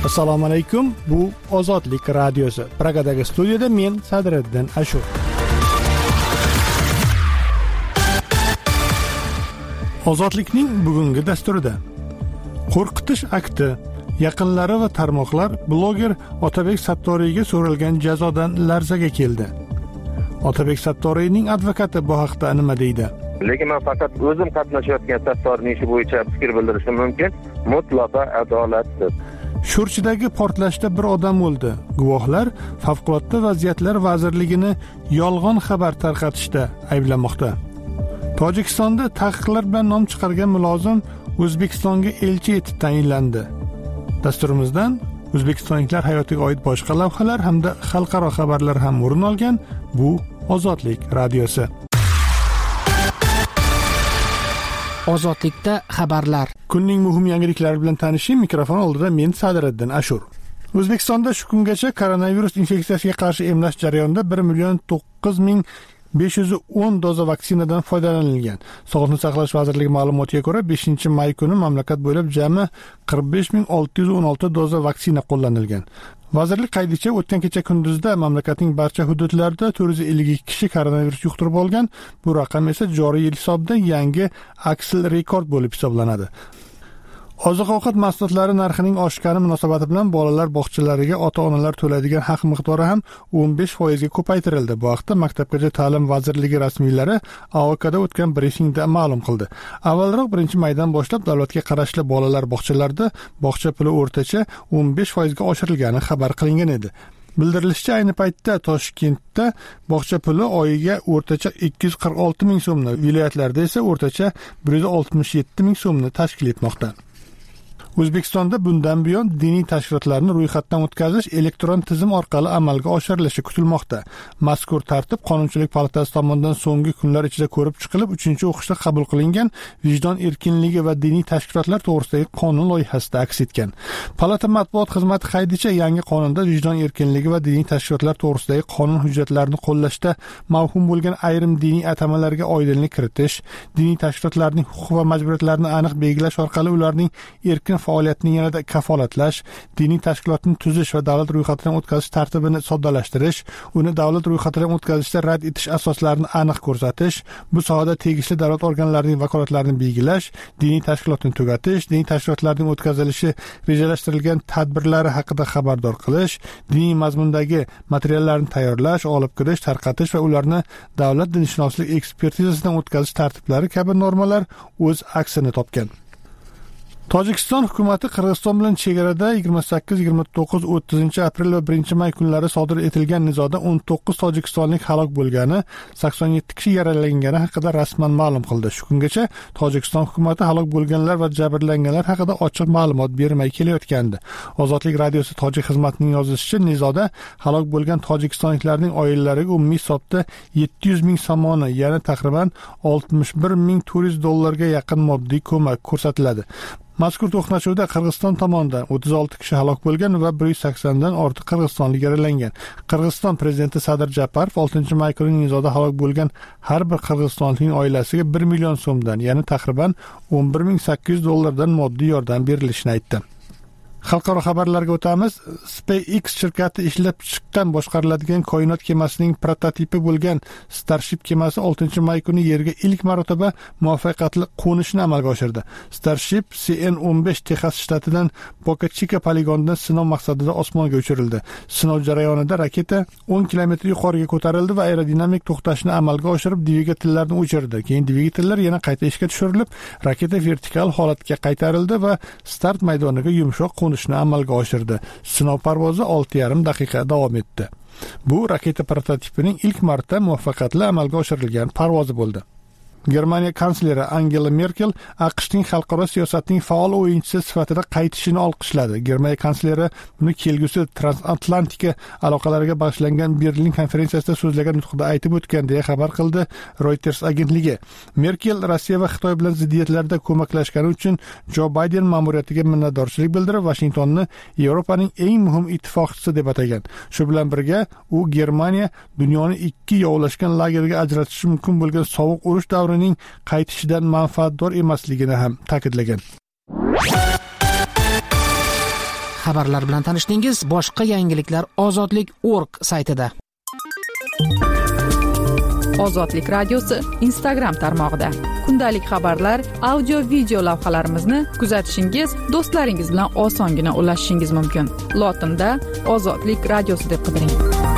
Assalomu alaykum. Bu Ozodlik radiosi. Pragadagi studiyada men Sadriddin Ashur. Ozodlikning bugungi dasturida qo'rqitish akti, yaqinlari va tarmoqlar bloger Otabek Sattoriyga so'ralgan jazodan larzaga keldi. Otabek Sattoriyning advokati bu haqda nima deydi? Lekin men faqat o'zim qatnashayotgan Sattoriyning ishi bo'yicha fikr bildirishim mumkin. Mutlaqo adolatdir. Shurchidagi portlashda bir odam o'ldi. Guvohlar Favqulodda vaziyatlar vazirligini yolg'on xabar tarqatishda ayblamoqda. Tojikistonda taqiqlar bilan nom chiqargan mulozim O'zbekistonga elchi etib tayinlandi. Dasturimizdan o'zbekistonliklar hayotiga oid boshqa lavhalar hamda xalqaro xabarlar ham o'rin olgan. Bu Ozodlik radiosi. Ozodlikda xabarlar. Kunning muhim yangiliklari bilan tanishing. Mikrofon oldida men Sadriddin Ashur. O'zbekistonda shu kungacha koronavirus infeksiyasiga qarshi emlash jarayonida 1,9,510 doza vaksinadan foydalanilgan. Sog'liqni saqlash vazirligi ma'lumotiga ko'ra 5-may kuni mamlakat bo'ylab jami 45,616 doza vaksina qo'llanilgan. Vazirlik qaydicha o'tgan kecha kunduzda mamlakatning barcha hududlarida 452 kishi koronavirus yuqtirib olgan. Bu raqam esa joriy yil hisobida yangi aksil rekord bo'lib hisoblanadi. Oziq-ovqat mahsulotlari narxining oshgani munosabati bilan bolalar bog'chalariga ota-onalar to'laydigan haq miqdori ham 15% ga ko'paytirildi. Bu haqda Maktabgacha ta'lim vazirligi rasmiylari AOKda o'tgan brifingda ma'lum qildi. Avvalroq 1-maydan boshlab davlatga qarashli bolalar bog'chalarida bog'cha puli o'rtacha 15% ga oshirilgani xabar qilingan edi. Bildirilishicha, ayni paytda Toshkentda bog'cha puli oyiga o'rtacha 246 ming so'mni, viloyatlarda esa o'rtacha 167 ming so'mni tashkil etmoqda. O'zbekistonda bundan buyon diniy tashkilotlarni ro'yxatdan o'tkazish elektron tizim orqali amalga oshirilishi kutilmoqda. Mazkur tartib Qonunchilik palatasi tomonidan so'nggi kunlar ichida ko'rib chiqilib, 3-o'qishda qabul qilingan Vijdon erkinligi va diniy tashkilotlar to'g'risidagi qonun loyihasida aks etgan. Palata matbuot xizmati qaydicha, yangi qonunda vijdon erkinligi va diniy tashkilotlar to'g'risidagi qonun hujjatlarini qo'llashda mavhum bo'lgan ayrim diniy atamalarga oydinlik kiritish, diniy tashkilotlarning huquq va majburiyatlarini aniq belgilash orqali ularning erkin faoliyatini yanada kafolatlash, diniy tashkilotni tuzish va davlat ro'yxatidan o'tkazish tartibini soddalashtirish, uni davlat ro'yxatidan o'tkazishda rad etish asoslarini aniq ko'rsatish, bu sohada tegishli davlat organlarining vakolatlarini belgilash, diniy tashkilotni tugatish, diniy tashkilotlarning o'tkazilishi rejalashtirilgan tadbirlari haqida xabardor qilish, diniy mazmundagi materiallarni tayyorlash, olib kirish, tarqatish va ularni davlat dinshunoslik ekspertizasidan o'tkazish tartiblari kabi normalar o'z aksini topgan. Tojikiston hukumati Qirg'iziston bilan chegarada 28, 29, 30 aprel va 1-may kunlari sodir etilgan nizoda 19 tojikistonlik halok bo'lgani, 87 kishi yaralangani haqida rasman ma'lum qildi. Shu kungacha Tojikiston hukumati halok bo'lganlar va jabrlanganlar haqida ochiq ma'lumot bermay kelayotgandi. Ozodlik radiosi tojik xizmatining yozishicha, nizoda halok bo'lgan tojikistonliklarning oilalariga umumiy hisobda 700 ming somoni, ya'ni taqriban 61,400 dollarga yaqin moddiy ko'mak ko'rsatiladi. Mazkur to'qnashuvda Qirg'iziston tomonidan 36 kishi halok bo'lgan va 180 dan ortiq qirg'izistonlik yaralangan. Qirg'iziston prezidenti Sadir Japarov 6-may kuni nizoda halok bo'lgan har bir qirg'izistonlikning oilasiga 1 million so'mdan, ya'ni taqriban 11,800 dollardan moddiy yordam berilishini aytdi. Xalqaro xabarlarga o'tamiz. SpaceX shirkati ishlab chiqqan boshqariladigan koinot kemasining prototipi bo'lgan Starship kemasi 6-may kuni Yerga ilk marotaba muvaffaqiyatli qo'nishni amalga oshirdi. Starship CN-15 Texas shtatidan Boca Chica poligonidan sinov maqsadida osmonga uchirildi. Sinov jarayonida raketa 10 kilometr yuqoriga ko'tarildi va aerodinamik to'xtashni amalga oshirib, dvigatellarni o'chirdi. Keyin dvigatellar yana qayta ishga tushirilib, raketa vertikal holatga qaytarildi va start maydoniga yumshoq qo'nishni amalga oshirdi. Sinov parvozi 6,5 daqiqa davom etdi. Bu raketa prototipining ilk marta muvaffaqiyatli amalga oshirilgan parvozi bo'ldi. Germaniya kansleri Angela Merkel AQShning xalqaro siyosatning faol o'yinchisi sifatida qaytishini olqishladi. Germaniya kansleri buni kelgusi transatlantika aloqalariga bag'ishlangan Berlin konferensiyasida so'zlagan nutqida aytib o'tgan, deya xabar qildi Reuters agentligi. Merkel Rossiya va Xitoy bilan ziddiyatlarda ko'maklashgani uchun Jo Bayden ma'muriyatiga minnatdorchilik bildirib, Vashingtonni Yevropaning eng muhim ittifoqchisi deb atagan. Shu bilan birga u Germaniya dunyoni ikki yovlashgan lagerga ajratishi mumkin bo'lgan sovuq urush davrining qaytishidan manfaatdor emasligini ham ta'kidlagan. xabarlar bilan tanishdingiz. Boshqa yangiliklar ozodlik.org saytida. Ozodlik radiosi Instagram tarmog'ida. Kundalik xabarlar, audio video lavhalarimizni kuzatishingiz, do'stlaringiz bilan osongina ulashishingiz mumkin. Lotinda Ozodlik radiosi deb qidiring.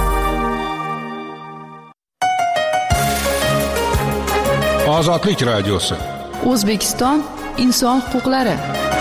Ozodlik radiosi. O'zbekiston inson huquqlari.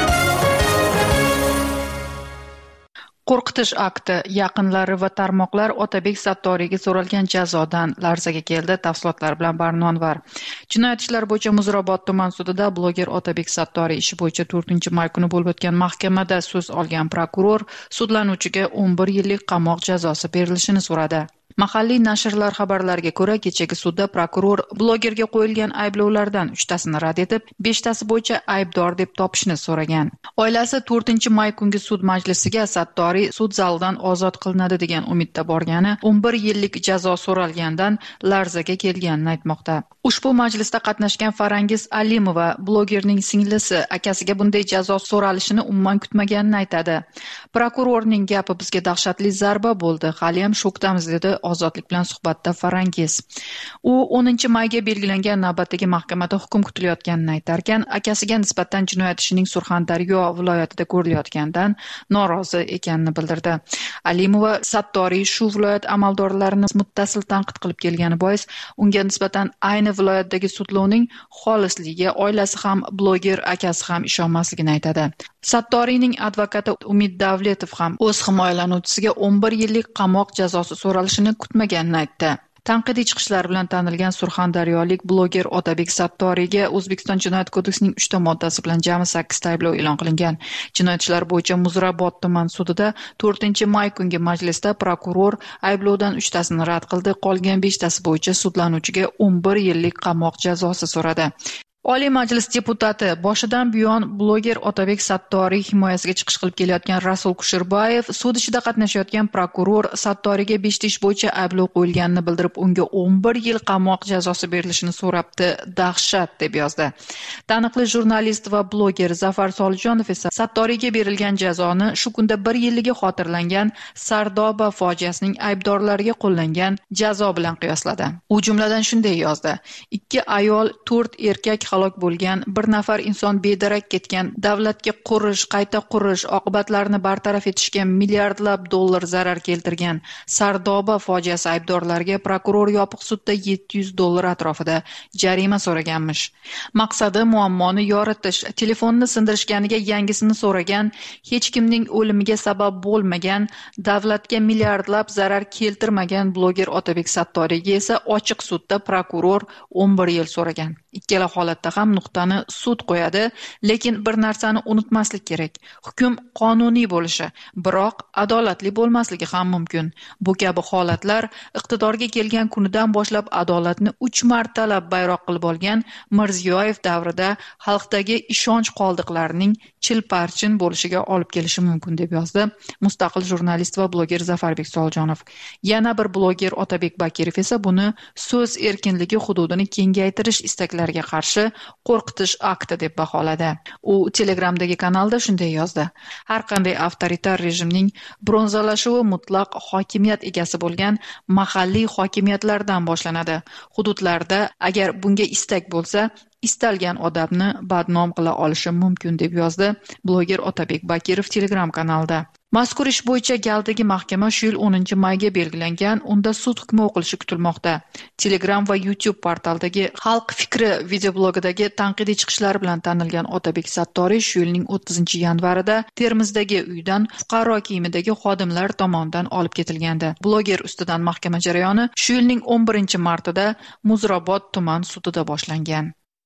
Qo'rqitish akti. Yaqinlari va tarmoqlar Otabek Sattoriyga so'ralgan jazodan larzaga keldi. Tafsilotlar bilan Barnon var. Jinoyat ishlari bo'yicha Muzrabot tuman sudida bloger Otabek Sattoriy ishi bo'yicha 4-may kuni bo'lib o'tgan mahkamada so'z olgan prokuror sudlanuvchiga 11 yillik qamoq jazosi berilishini so'radi. Mahalliy nashrlar xabarlariga ko'ra, kechagi sudda prokuror blogerga qo'yilgan ayblovlardan 3tasini rad etib, 5tasi bo'yicha aybdor deb topishni so'ragan. Oilasi 4-may kungi sud majlisiga Sattoriy sud zalidan ozod qilinadi degan umidda borgani, 11 yillik jazo so'ralgandan larzaga kelganini aytmoqda. Ushbu majlisda qatnashgan Farangiz Alimova blogerning singlisi akasiga bunday jazo so'ralishini umuman kutmaganini aytadi. Prokurorning gapi bizga dahshatli zarba bo'ldi. Hali ham shokdamiz dedi Ozodlik bilan suhbatda Farangiz. U 10-mayga belgilangan navbatdagi mahkamada hukm kutilayotganini aytarkan, akasiga nisbatan jinoyat ishining Surxondaryo viloyatida ko'rilayotganidan norozi ekanini bildirdi. Alimova Sattoriy shu viloyat amaldorlarini muttasil tanqid qilib kelgani bois, unga nisbatan ayni viloyatdagi sudlovning xolisligiga oilasi ham, bloger akasi ham ishonmasligini aytadi. Sattoriyning advokati Umid Davletov ham o'z himoyalanuvchisiga 11 yillik qamoq jazosi so'ralishini kutmaganini aytdi. Tanqidiy chiqishlar bilan tanilgan surxondaryolik bloger Otabek Sattoriyga O'zbekiston Jinoyat kodeksining 3ta moddasi bilan jami 8 ta ayblov e'lon qilingan. Jinoyat ishlari bo'yicha Muzrabot tuman sudida 4-may kungi majlisda prokuror ayblovdan 3tasini rad qildi, qolgan 5tasi bo'yicha sudlanuvchiga 11 yillik qamoq jazosi so'radi. Oliy Majlis deputati boshidan buyon bloger Otabek Sattoriy himoyasiga chiqish qilib kelayotgan Rasul Kushirbayev sud ishida qatnashayotgan prokuror Sattoriyga 5 ish bo'yicha ayblov qo'yilganini bildirib, unga 11 yil qamoq jazosi berilishini so'rabdi. Dahshat deb yozdi. Taniqli jurnalist va bloger Zafar Solijonov esa Sattoriyga berilgan jazoni shu kunda 1 yilligi xotirlangan Sardoba fojiasining aybdorlariga qo'llangan jazo bilan qiyosladi. U jumladan shunday yozdi: 2 ayol, 4 erkak halok bo'lgan, 1 nafar inson bedarak ketgan, davlatga qurish, qayta qurish, oqibatlarini bartaraf etishga milliardlab dollar zarar keltirgan Sardoba fojiasi aybdorlariga prokuror yopiq sudda $700 atrofida jarima so'raganmish. Maqsadi muammoni yoritish, telefonni sindirishganiga yangisini so'ragan, hech kimning o'limiga sabab bo'lmagan, davlatga milliardlab zarar keltirmagan bloger Otabek Sattoriyga esa ochiq sudda prokuror 11 yil so'ragan. Ikkala holatda ham nuqtani sud qo'yadi, lekin bir narsani unutmaslik kerak. Hukm qonuniy bo'lishi, biroq adolatli bo'lmasligi ham mumkin. Bu kabi holatlar iqtidorga kelgan kunidan boshlab adolatni 3 martalab bayroq qilib olgan Mirziyoyev davrida xalqdagi ishonch qoldiqlarining chilparchin bo'lishiga olib kelishi mumkin deb yozdi mustaqil jurnalist va bloger Zafarbek Solijonov. Yana bir bloger Otabek Bakirov esa buni so'z erkinligi hududini kengaytirish istaklariga qarshi qo'rqitish akti deb baholadi. U Telegramdagi kanalda shunday yozdi: har qanday avtoritar rejimning bronzalashuvi mutlaq hokimiyat egasi bo'lgan mahalliy hokimiyatlardan boshlanadi. Hududlarda agar bunga istak bo'lsa, istalgan odamni badnom qila olishi mumkin deb yozdi bloger Otabek Bakirov Telegram kanalida. Mazkur ish bo'yicha galdagi mahkama shu yil 10-mayga belgilangan, unda sud hukmi o'qilishi kutilmoqda. Telegram va YouTube portalidagi Xalq fikri videoblogidagi tanqidiy chiqishlar bilan tanilgan Otabek Sattoriy shu yilning 30-yanvarida Termizdagi uydan fuqaro kiyimidagi xodimlar tomonidan olib ketilgandi. Bloger ustidan mahkama jarayoni shu yilning 11-martida Muzrabot tuman sudida boshlangan.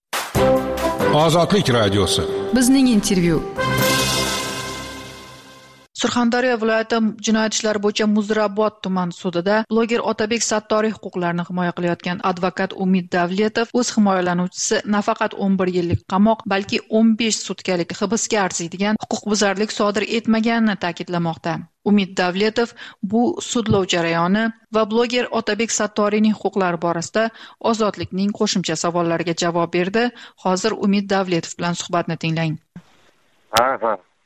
Ozodlik radiosi. Bizning intervyu. Surxondaryo viloyati jinoyat ishlari bo'yicha Muzrabot tuman sudida bloger Otabek Sattoriy huquqlarini himoya qilayotgan advokat Umid Davletov o'z himoyalanuvchisi nafaqat 11 yillik qamoq, balki 15 sutkalik hibsga arziydigan huquqbuzarlik sodir etmaganini ta'kidlamoqda. Umid Davletov bu sudlov jarayoni va bloger Otabek Sattoriyning huquqlari borasida Ozodlikning qo'shimcha savollariga javob berdi. Hozir Umid Davletov bilan suhbatni tinglang.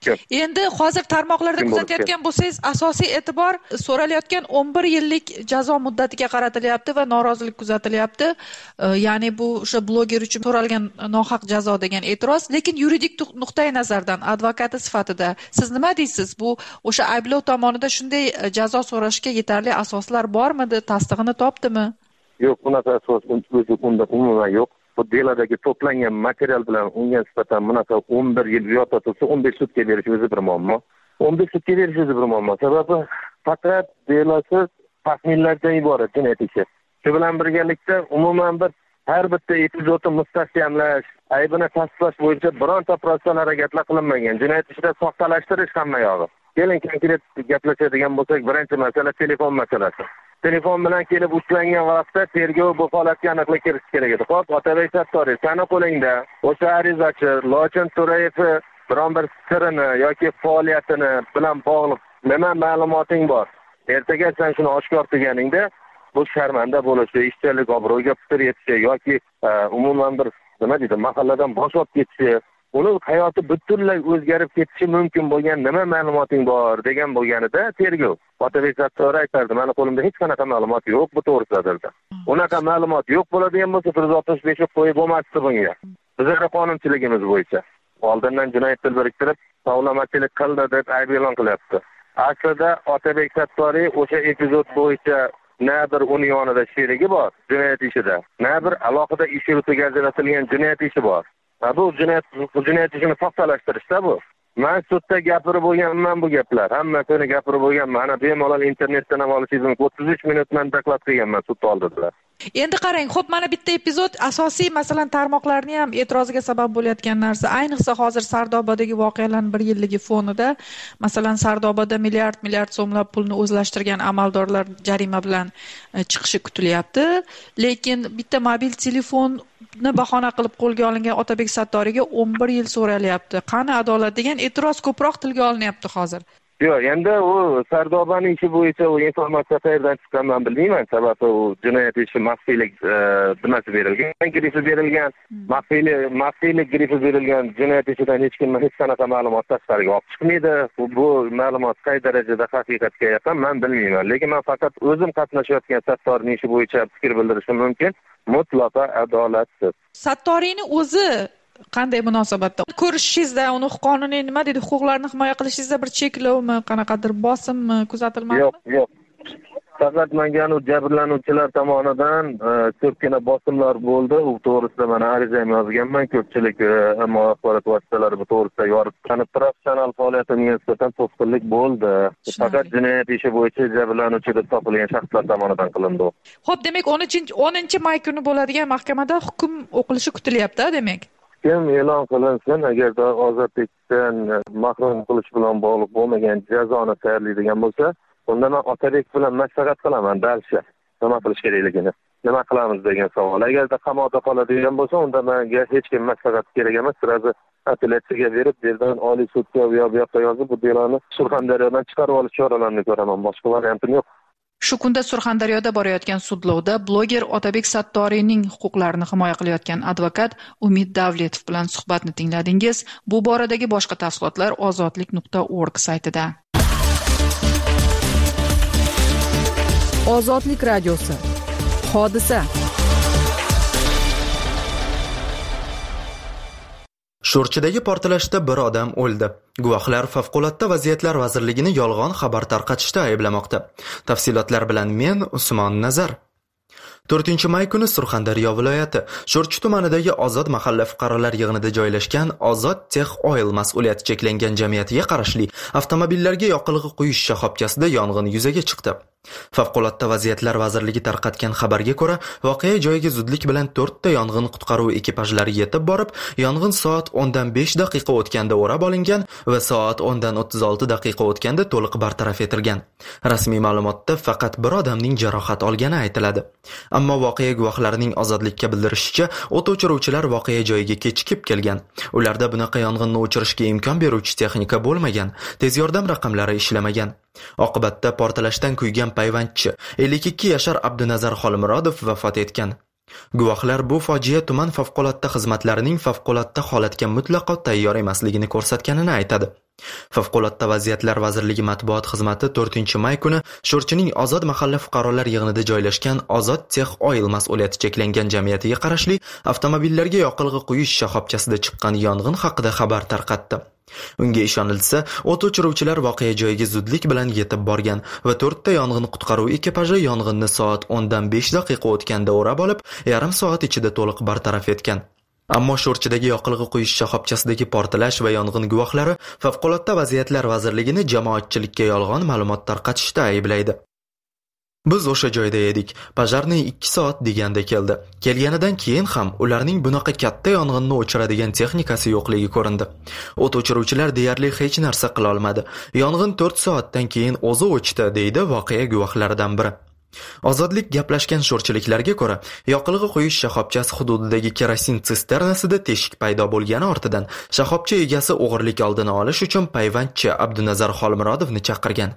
mumkin. Endi hozir tarmoqlarda kuzatayotgan bo'lsangiz, asosiy e'tibor so'ralayotgan 11 yillik jazo muddatiga qaratilyapti va norozilik kuzatilyapti. Ya'ni bu o'sha bloger uchun so'ralgan nohaq jazo degan e'tiroz, lekin yuridik nuqtai nazardan advokati sifatida siz nima deysiz? Bu o'sha ayblov tomonidan shunday jazo so'rashga yetarli asoslar bormidi? Tasdig'ini topdimi? Yo'q, bunaqa asos unda umuman yo'q. Bu deladagi to'plangan material bilan unga nisbatan bunaqa 11 yil yo'ta tursa 15 sutga berish o'zi bir muammo. 15 sutga berish o'zi bir muammo. Sababi faqat delasiz taxminlardan iborat jinoyat ishi. Shu bilan birgalikda umuman bir har bitta epizodni mustahkamlash, aybini tasdiqlash bo'yicha bironta protsessual harakatlar qilinmagan. Jinoyat ishida soxtalashtirish hamma yog'i. Keling konkret gaplashadigan bo'lsak, birinchi masala telefon masalasi. Telefon bilan kelib ushlangan vaqtda tergov bu holatga aniqlik kiritish kerak edi. Xo'p, Otabek Sattoriy, seni qo'lingda o'sha arizachi Lochin To'rayev biron bir sirini yoki faoliyatini bilan bog'liq nima ma'lumoting bor? Ertaga sen shuni oshkor qilganingda bu sharmanda bo'lishi, ishchilik obro'ga putur yetishi yoki umuman bir nima deydi, mahalladan bo'shab ketishi, uni hayoti butunlay o'zgarib ketishi mumkin bo'lgan nima ma'lumoting bor degan bo'lganida tergov Otabek Sattoriy aytardi, meni qo'limda hech qanaqa ma'lumot yo'q bu to'g'risida dedi. Unaqa ma'lumot yo'q bo'ladigan bo'lsa 165 qo'yib bo'lmasdi bunga. Bizning qonunchiligimiz bo'yicha oldindan jinoyat til biriktirib tovlamachilik qildi deb ayb e'lon qilyapti. Aslida Otabek Sattoriy o'sha epizod bo'yicha na bir uning yonida sherigi bor jinoyat ishida, na bir alohida ish yuritiga ajratilgan jinoyat ishi bor. Bu jinoyat ishini soxtalashtirishda bu. Men sudda gapirib bo'lganman bu gaplar. Hammasini gapirib bo'lganman. Mana bemalol internetdan ham olishingiz mumkin. 33 minutdan doklad qilganman sud oldida. Endi qarang, xo'p, mana bitta epizod asosiy masalan tarmoqlarning ham e'tiroziga sabab bo'layotgan narsa. Ayniqsa hozir Sardobadagi voqealarning 1 yilligi fonida, masalan Sardobada milliard so'mlab pulni o'zlashtirgan amaldorlar jarima bilan chiqishi kutilyapti. Lekin bitta mobil telefonni bahona qilib qo'lga olingan Otabek Sattoriyga 11 yil so'ralyapti. Qani adolat degan e'tiroz ko'proq tilga olinyapti hozir. Yo'q, endi u Sardobaning ishi bo'yicha u informatsiya qayerdan chiqqanini men bilmayman. Sababi u jinoyat ishi maxfiylik nimasi berilgan, grifi berilgan, maxfiylik grifi berilgan jinoyat ishidan hech kim hech qanaqa ma'lumot tashqariga olib chiqmaydi. Bu ma'lumot qay darajada haqiqatga yaqin men bilmayman. Lekin men faqat o'zim qatnashayotgan Sattoriyning ishi bo'yicha fikr bildirishim mumkin. Mutlaqo adolatsiz. Sattoriyning o'zi qanday munosabatda ko'rishishingizda, uni qonuniy nima deydi, huquqlarini himoya qilishingizda bir cheklovmi, qanaqadir bosimmi kuzatilmadimi? Yo'q. Faqat menga jabrlanuvchilar tomonidan ko'pgina bosimlar bo'ldi. U to'g'risida mana ariza ham yozganman. Ko'pchilik axborot vositalari bu to'g'risida yoritib, professional faoliyatimga nisbatan to'sqinlik bo'ldi. Faqat jinoyat ishi bo'yicha jabrlanuvchi deb topilgan shaxslar tomonidan qilindi. Xo'p, demak 10 may kuni bo'ladigan mahkamada hukm o'qilishi kutilyapti, demak. Kim e'lon qilinsin, agarda ozodlikdan mahrum qilish bilan bog'liq bo'lmagan jazoni tayyorlaydigan bo'lsa, unda men Otabek bilan maslahat qilaman dalsha. Nima qilish kerakligini, nima qilamiz degan savol. Agarda qamoqda qoladigan bo'lsa, unda menga hech kim maslahat kerak emas. Sirazi apellyatsiyaga berib, yerdan Oliy sudga bu yoqqa yozib, bu deloni Surxondaryodan chiqarib olish choralarini ko'raman. Boshqa variantim yo'q. Shu kunda Surxondaryoda borayotgan sudlovda bloger Otabek Sattoriyning huquqlarini himoya qilayotgan advokat Umid Davletov bilan suhbatni tingladingiz. Bu boradagi boshqa tafsilotlar ozodlik.org saytida. Ozodlik radiosi. Hodisa. Sho'rchidagi portlashda bir odam o'ldi. Guvohlar Favqulodda vaziyatlar vazirligini yolg'on xabar tarqatishda ayblamoqda. Tafsilotlar bilan men Usmon Nazar. 4 may kuni Surxondaryo viloyati Sho'rchi tumanidagi Ozod mahalla fuqarolar yig'inida joylashgan Ozod Tex Oil mas'uliyati cheklangan jamiyatiga qarashli avtomobillarga yoqilg'i quyish shoxobchasida yong'in yuzaga chiqdi. Favqulodda vaziyatlar vazirligi tarqatgan xabarga ko'ra, voqea joyiga zudlik bilan 4 ta yong'in qutqaruv ekipajlari yetib borib, yong'in soat 10:05 daqiqa o'tganda o'rab olingan va soat 10:36 daqiqa o'tganda to'liq bartaraf etilgan. Rasmiy ma'lumotda faqat bir odamning jarohat olgani aytiladi. Ammo voqea guvohlarining ozodlikka bildirishicha, o't o'chiruvchilar voqea joyiga kechikib kelgan. Ularda bunaqa yong'inni o'chirishga imkon beruvchi texnika bo'lmagan, tez yordam raqamlari ishlamagan. Oqibatda portlashdan kuygan payvandchi 52 yashar Abdunazar Xolmurodov vafot etgan. Guvohlar bu fojia tuman favqulodda xizmatlarining favqulodda holatga mutlaqo tayyor emasligini ko'rsatganini aytadi. Favqulodda vaziyatlar vazirligi matbuot xizmati 4-may kuni Sho'rchining Ozod mahalla fuqarolar yig'inida joylashgan Ozod Tex Oil mas'uliyati cheklangan jamiyatiga qarashli avtomobillarga yoqilg'i quyish shoxobchasida chiqqan yong'in haqida xabar tarqatdi. Unga ishonilsa, o't o'chiruvchilar voqea joyiga zudlik bilan yetib borgan va 4 ta yong'in qutqaruv ekipaji yong'inni soat 10:05 o'tganda o'rab olib, yarim soat ichida to'liq bartaraf etgan. Ammo Sho'rchidagi yoqilg'i quyish shoxobchasidagi portlash va yong'in guvohlari Favqulodda vaziyatlar vazirligini jamoatchilikka yolg'on ma'lumot tarqatishda ayblaydi. Biz o'sha joyda edik. Pajarni 2 soat deganda keldi. Kelganidan keyin ham ularning bunaqa katta yong'inni o'chiradigan texnikasi yo'qligi ko'rindi. O't o'chiruvchilar deyarli hech narsa qila olmadi. Yong'in 4 soatdan keyin o'zi o'chdi, deydi voqea guvohlaridan biri. Ozodlik gaplashgan sho'rchiliklarga ko'ra, yoqilg'i quyish shoxobchasi hududidagi kerosin sisternasida teshik paydo bo'lgani ortidan shoxobcha egasi o'g'irlik oldini olish uchun payvandchi Abdunazar Xolmurodovni chaqirgan.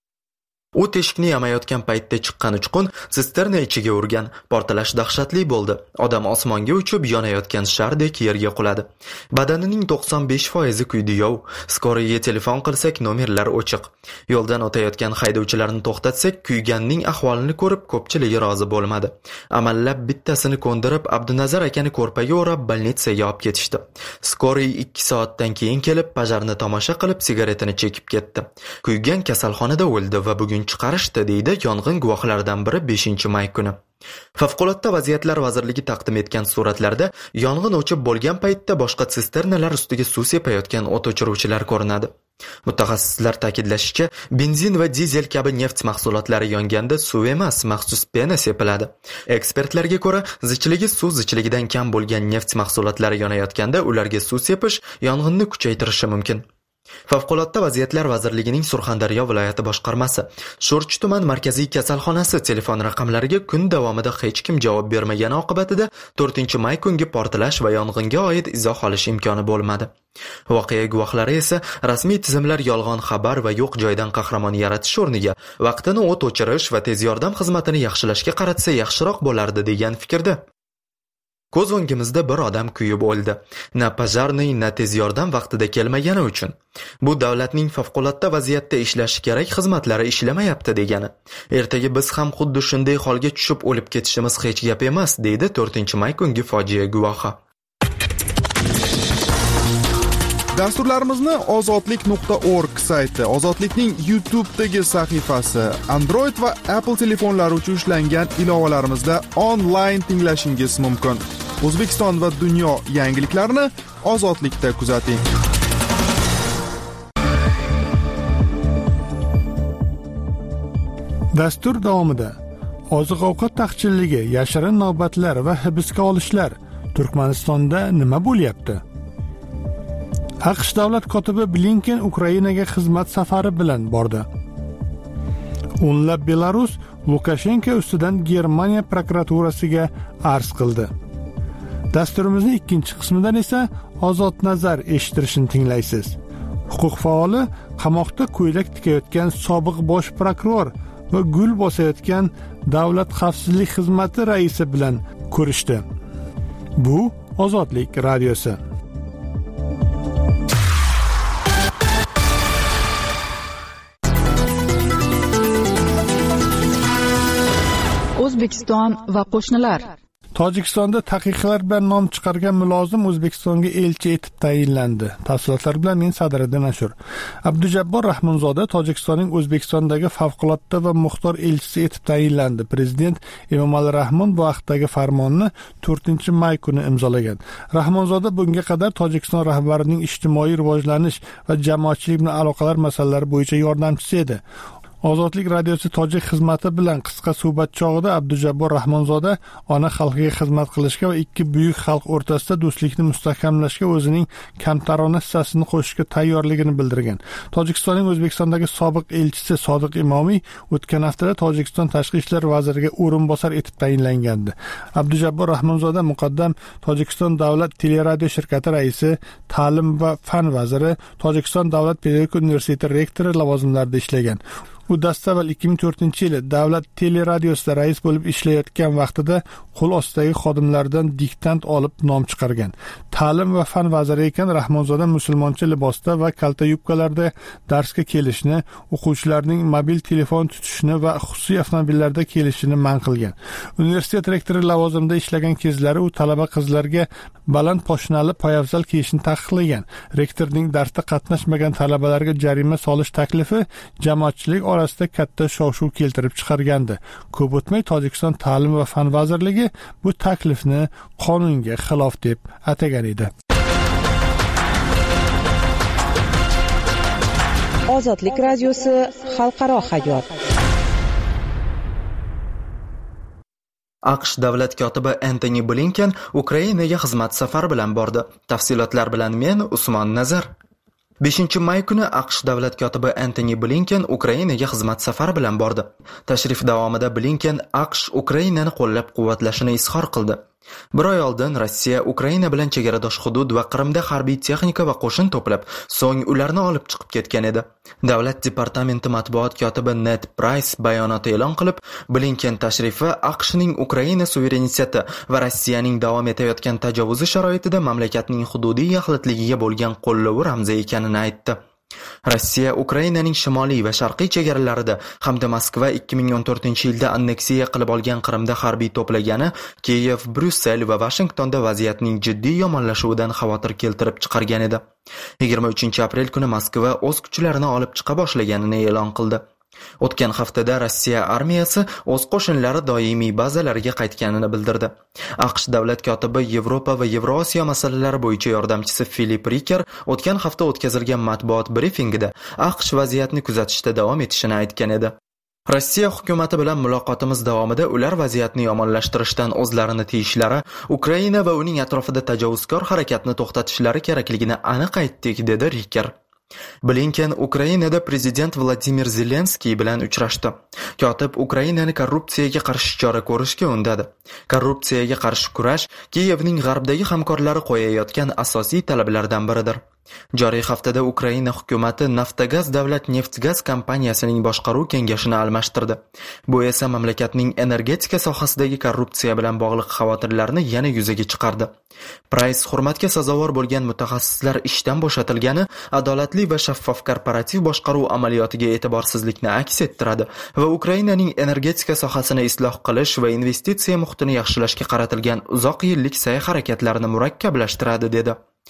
U teshikni yamayotgan paytda chiqqan uchqun sisterna ichiga urgan. Portlash dahshatli bo'ldi. Odam osmonga uchib yonayotgan shardek yerga quladi. Badanining 95% kuydi-yov. Skoriyaga telefon qilsak nomerlar o'chiq. Yo'ldan o'tayotgan haydovchilarni to'xtatsak, kuyganning ahvolini ko'rib ko'pchiligi rozi bo'lmadi. Amallab bittasini ko'ndirib Abdunazar akani ko'rpaga o'rab bolnitsaga olib ketishdi. Skoriy 2 soatdan keyin kelib pajarni tomosha qilib sigaretini chekib ketdi. Kuygan kasalxonada o'ldi va bugun chiqarishdi, deydi yong'in guvohlaridan biri 5-may kuni. Favqulodda vaziyatlar vazirligi taqdim etgan suratlarda yong'in o'chib bo'lgan paytda boshqa sisternalar ustiga suv sepayotgan o't o'chiruvchilar ko'rinadi. Mutaxassislar ta'kidlashicha, benzin va dizel kabi neft mahsulotlari yonganda suv emas, maxsus pena sepiladi. Ekspertlarga ko'ra, zichligi suv zichligidan kam bo'lgan neft mahsulotlari yonayotganda ularga suv sepish yong'inni kuchaytirishi mumkin. Favqulodda vaziyatlar vazirligining Surxondaryo viloyati boshqarmasi Sho'rchi tuman markaziy kasalxonasi telefon raqamlariga kun davomida hech kim javob bermagani oqibatida 4-may kungi portlash va yong'inga oid izoh olish imkoni bo'lmadi. Voqea guvohlari esa rasmiy tizimlar yolg'on xabar va yo'q joydan qahramon yaratish o'rniga vaqtini o't o'chirish va tez yordam xizmatini yaxshilashga qaratsa yaxshiroq bo'lardi degan fikrda. Ko'z o'ngimizda bir odam kuyib o'ldi. Na pajarniy, na tez yordam vaqtida kelmagani uchun. Bu davlatning favqulodda vaziyatda ishlashi kerak xizmatlari ishlamayapti degani. Ertaga biz ham xuddi shunday holga tushib o'lib ketishimiz hech gap emas, deydi 4-may kungi fojia guvohi. Dasturlarimizni ozodlik.org sayti, Ozodlikning YouTube'dagi sahifasi, Android va Apple telefonlari uchun ishlangan ilovalarimizda onlayn tinglashingiz mumkin. O'zbekiston va dunyo yangiliklarini Ozodlikda kuzating. Dastur davomida oziq-ovqat taqchilligi, yashirin navbatlar va hibsga olishlar Turkmanistonda nima bo'lyapti? AQSh davlat kotibi Blinken Ukrainaga xizmat safari bilan bordi. O'nlab Belarus Lukashenko ustidan Germaniya prokuraturasiga arz qildi. Dasturimizning ikkinchi qismidan esa Ozod nazar eshittirishni tinglaysiz. Huquq faoli qamoqda ko'ylak tikayotgan sobiq bosh prokuror va gul bosayotgan Davlat xavfsizlik xizmati raisi bilan ko'rishdi. Bu Ozodlik radiosi. O'zbekiston va qo'shnilar. Tojikistonda taqiqlar bilan nom chiqargan mulozim O'zbekistonga elchi etib tayinlandi. Tafsilotlar bilan men Sadriddin Ashur. Abdujabbor Rahmonzoda Tojikistonning O'zbekistondagi favqulodda va muxtor elchisi etib tayinlandi. Prezident Emomali Rahmon bu vaqtdagi farmonni 4-may kuni imzolagan. Rahmonzoda bunga qadar Tojikiston rahbarining ijtimoiy rivojlanish va jamoatchilik bilan aloqalar masalalari bo'yicha yordamchisi edi. Ozodlik radiosi tojik xizmati bilan qisqa suhbat chog'ida Abdujabbor Rahmonzoda ona xalqiga xizmat qilishga va ikki buyuk xalq o'rtasida do'stlikni mustahkamlashga o'zining kamtarona hissasini qo'shishga tayyorligini bildirgan. Tojikistonning O'zbekistondagi sobiq elchisi Sodiq Imomiy o'tgan haftada Tojikiston tashqi ishlar vaziriga o'rinbosar etib tayinlangandi. Abdujabbor Rahmonzoda muqaddam Tojikiston davlat teleradio shirkati raisi, ta'lim va fan vaziri, Tojikiston davlat pedagogika universiteti rektori lavozimlarida ishlagan. u dastavval 2004-yili davlat teleradiosida rais bo'lib ishlayotgan vaqtida qo'l ostidagi xodimlardan diktant olib nom chiqargan. Ta'lim va fan vaziri ekan Rahmonzoda musulmoncha libosda va kalta yubkalarda darsga kelishni, o'quvchilarning mobil telefon tutishni va xususiy avtomobillarda kelishini man qilgan. Universitet rektori lavozimida ishlagan kezlari u talaba qizlarga baland poshnali poyafzal kiyishni taqiqlagan. Rektorning darsda qatnashmagan talabalarga jarima solish taklifi jamoatchilik orasida katta shov-shuv keltirib chiqargandi. Ko'p o'tmay Tojikiston ta'lim va fan vazirligi bu taklifni qonunga xilof deb atagan edi. Ozodlik radiosi xalqaro hayot. AQSh davlat kotibi Antony Blinken Ukrainaga xizmat safari bilan bordi. Tafsilotlar bilan men Usmon Nazar. 5-may kuni AQSh davlat kotibi Antony Blinken Ukrainaga xizmat safari bilan bordi. Tashrif davomida Blinken AQSh Ukrainani qo'llab-quvvatlashini izhor qildi. Bir oy oldin Rossiya Ukraina bilan chegaradosh hudud va Qrimda harbiy texnika va qo'shin to'plab, so'ng ularni olib chiqib ketgan edi. Davlat departamenti matbuot kotibi Ned Price bayonot e'lon qilib, Blinken tashrifi AQShning Ukraina suvereniteti va Rossiyaning davom etayotgan tajovuzi sharoitida mamlakatning hududiy yaxlitligiga bo'lgan qo'llovi ramzi ekanini aytdi. Rossiya Ukrainaning shimoliy va sharqiy chegaralarida hamda Moskva 2014-yilda anneksiya qilib olgan Qrimda harbiy to'plagani Kiyev, Bryussel va Washingtonda vaziyatning jiddiy yomonlashuvidan xavotir keltirib chiqargan edi. 23-aprel kuni Moskva o'z kuchlarini olib chiqa boshlaganini e'lon qildi. O'tgan haftada Rossiya armiyasi o'z qo'shinlari doimiy bazalariga qaytganini bildirdi. AQSh davlat kotibi Yevropa va Yevrosiyo masalalari bo'yicha yordamchisi Filip Riker o'tgan hafta o'tkazilgan matbuot brifingida AQSh vaziyatni kuzatishda davom etishini aytgan edi. Rossiya hukumati bilan muloqotimiz davomida ular vaziyatni yomonlashtirishdan o'zlarini tiyishlari, Ukraina va uning atrofida tajovuzkor harakatni to'xtatishlari kerakligini aniq aytdik, dedi Riker. Blinken Ukrainada prezident Vladimir Zelenskiy bilan uchrashdi. Kotib Ukrainani korrupsiyaga qarshi chora ko'rishga undadi. Korrupsiyaga qarshi kurash Kiyevning g'arbdagi hamkorlari qo'yayotgan asosiy talablardan biridir. Joriy haftada Ukraina hukumati Naftogaz davlat neft-gaz kompaniyasining boshqaruv kengashini almashtirdi. Bu esa mamlakatning energetika sohasidagi korrupsiya bilan bog'liq xavotirlarni yana yuzaga chiqardi. Price hurmatga sazovor bo'lgan mutaxassislar ishdan bo'shatilgani adolatli va shaffof korporativ boshqaruv amaliyotiga e'tiborsizlikni aks ettiradi va Ukrainaning energetika sohasini isloh qilish va investitsiya muhitini yaxshilashga qaratilgan uzoq yillik sa'y-harakatlarni murakkablashtiradi, dedi.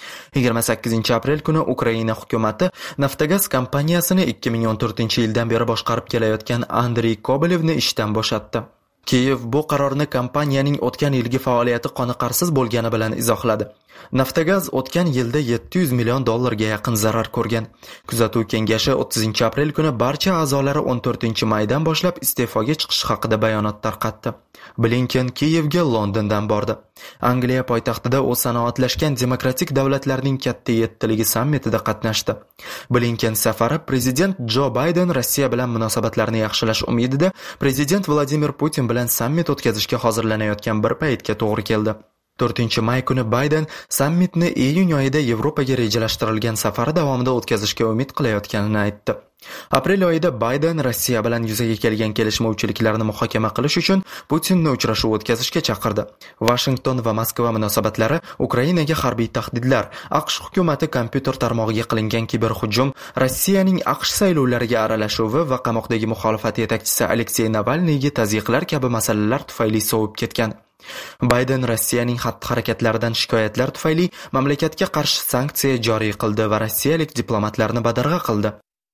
28-aprel kuni Ukraina hukumati Naftogaz kompaniyasini 2014-yildan beri boshqarib kelayotgan Andrey Kobalevni ishdan bo'shatdi. Kiyev bu qarorni kompaniyaning o'tgan yilgi faoliyati qoniqarsiz bo'lgani bilan izohladi. Naftogaz o'tgan yilda $700 million yaqin zarar ko'rgan. Kuzatuv kengashi 30-aprel kuni barcha a'zolari 14-maydan boshlab iste'foga chiqish haqida bayonot tarqatdi. Blinken Kiyevga Londondan bordi. Angliya poytaxtida u sanoatlashgan demokratik davlatlarning katta yettiligi sammitida qatnashdi. Blinken safari prezident Jo Bayden Rossiya bilan munosabatlarni yaxshilash umidida prezident Vladimir Putin bilan sammit o'tkazishga hozirlanayotgan bir paytga to'g'ri keldi. 4-may kuni Bayden sammitni iyun oyida Yevropaga rejalashtirilgan safari davomida o'tkazishga umid qilayotganini aytdi. Aprel oyida Bayden Rossiya bilan yuzaga kelgan kelishmovchiliklarni muhokama qilish uchun Putinni uchrashuv o'tkazishga chaqirdi. Washington va Moskva munosabatlari, Ukrainaga harbiy tahdidlar, AQSh hukumati kompyuter tarmog'iga qilingan kiberhujum, Rossiyaning AQSh saylovlariga aralashuvi va qamoqdagi muxolifat yetakchisi Aleksey Navalniyga tazyiqlar kabi masalalar tufayli sovib ketgan. Bayden Rossiyaning xatti-harakatlaridan shikoyatlar tufayli mamlakatga qarshi sanksiya joriy qildi va rossiyalik diplomatlarni badarg'a qildi.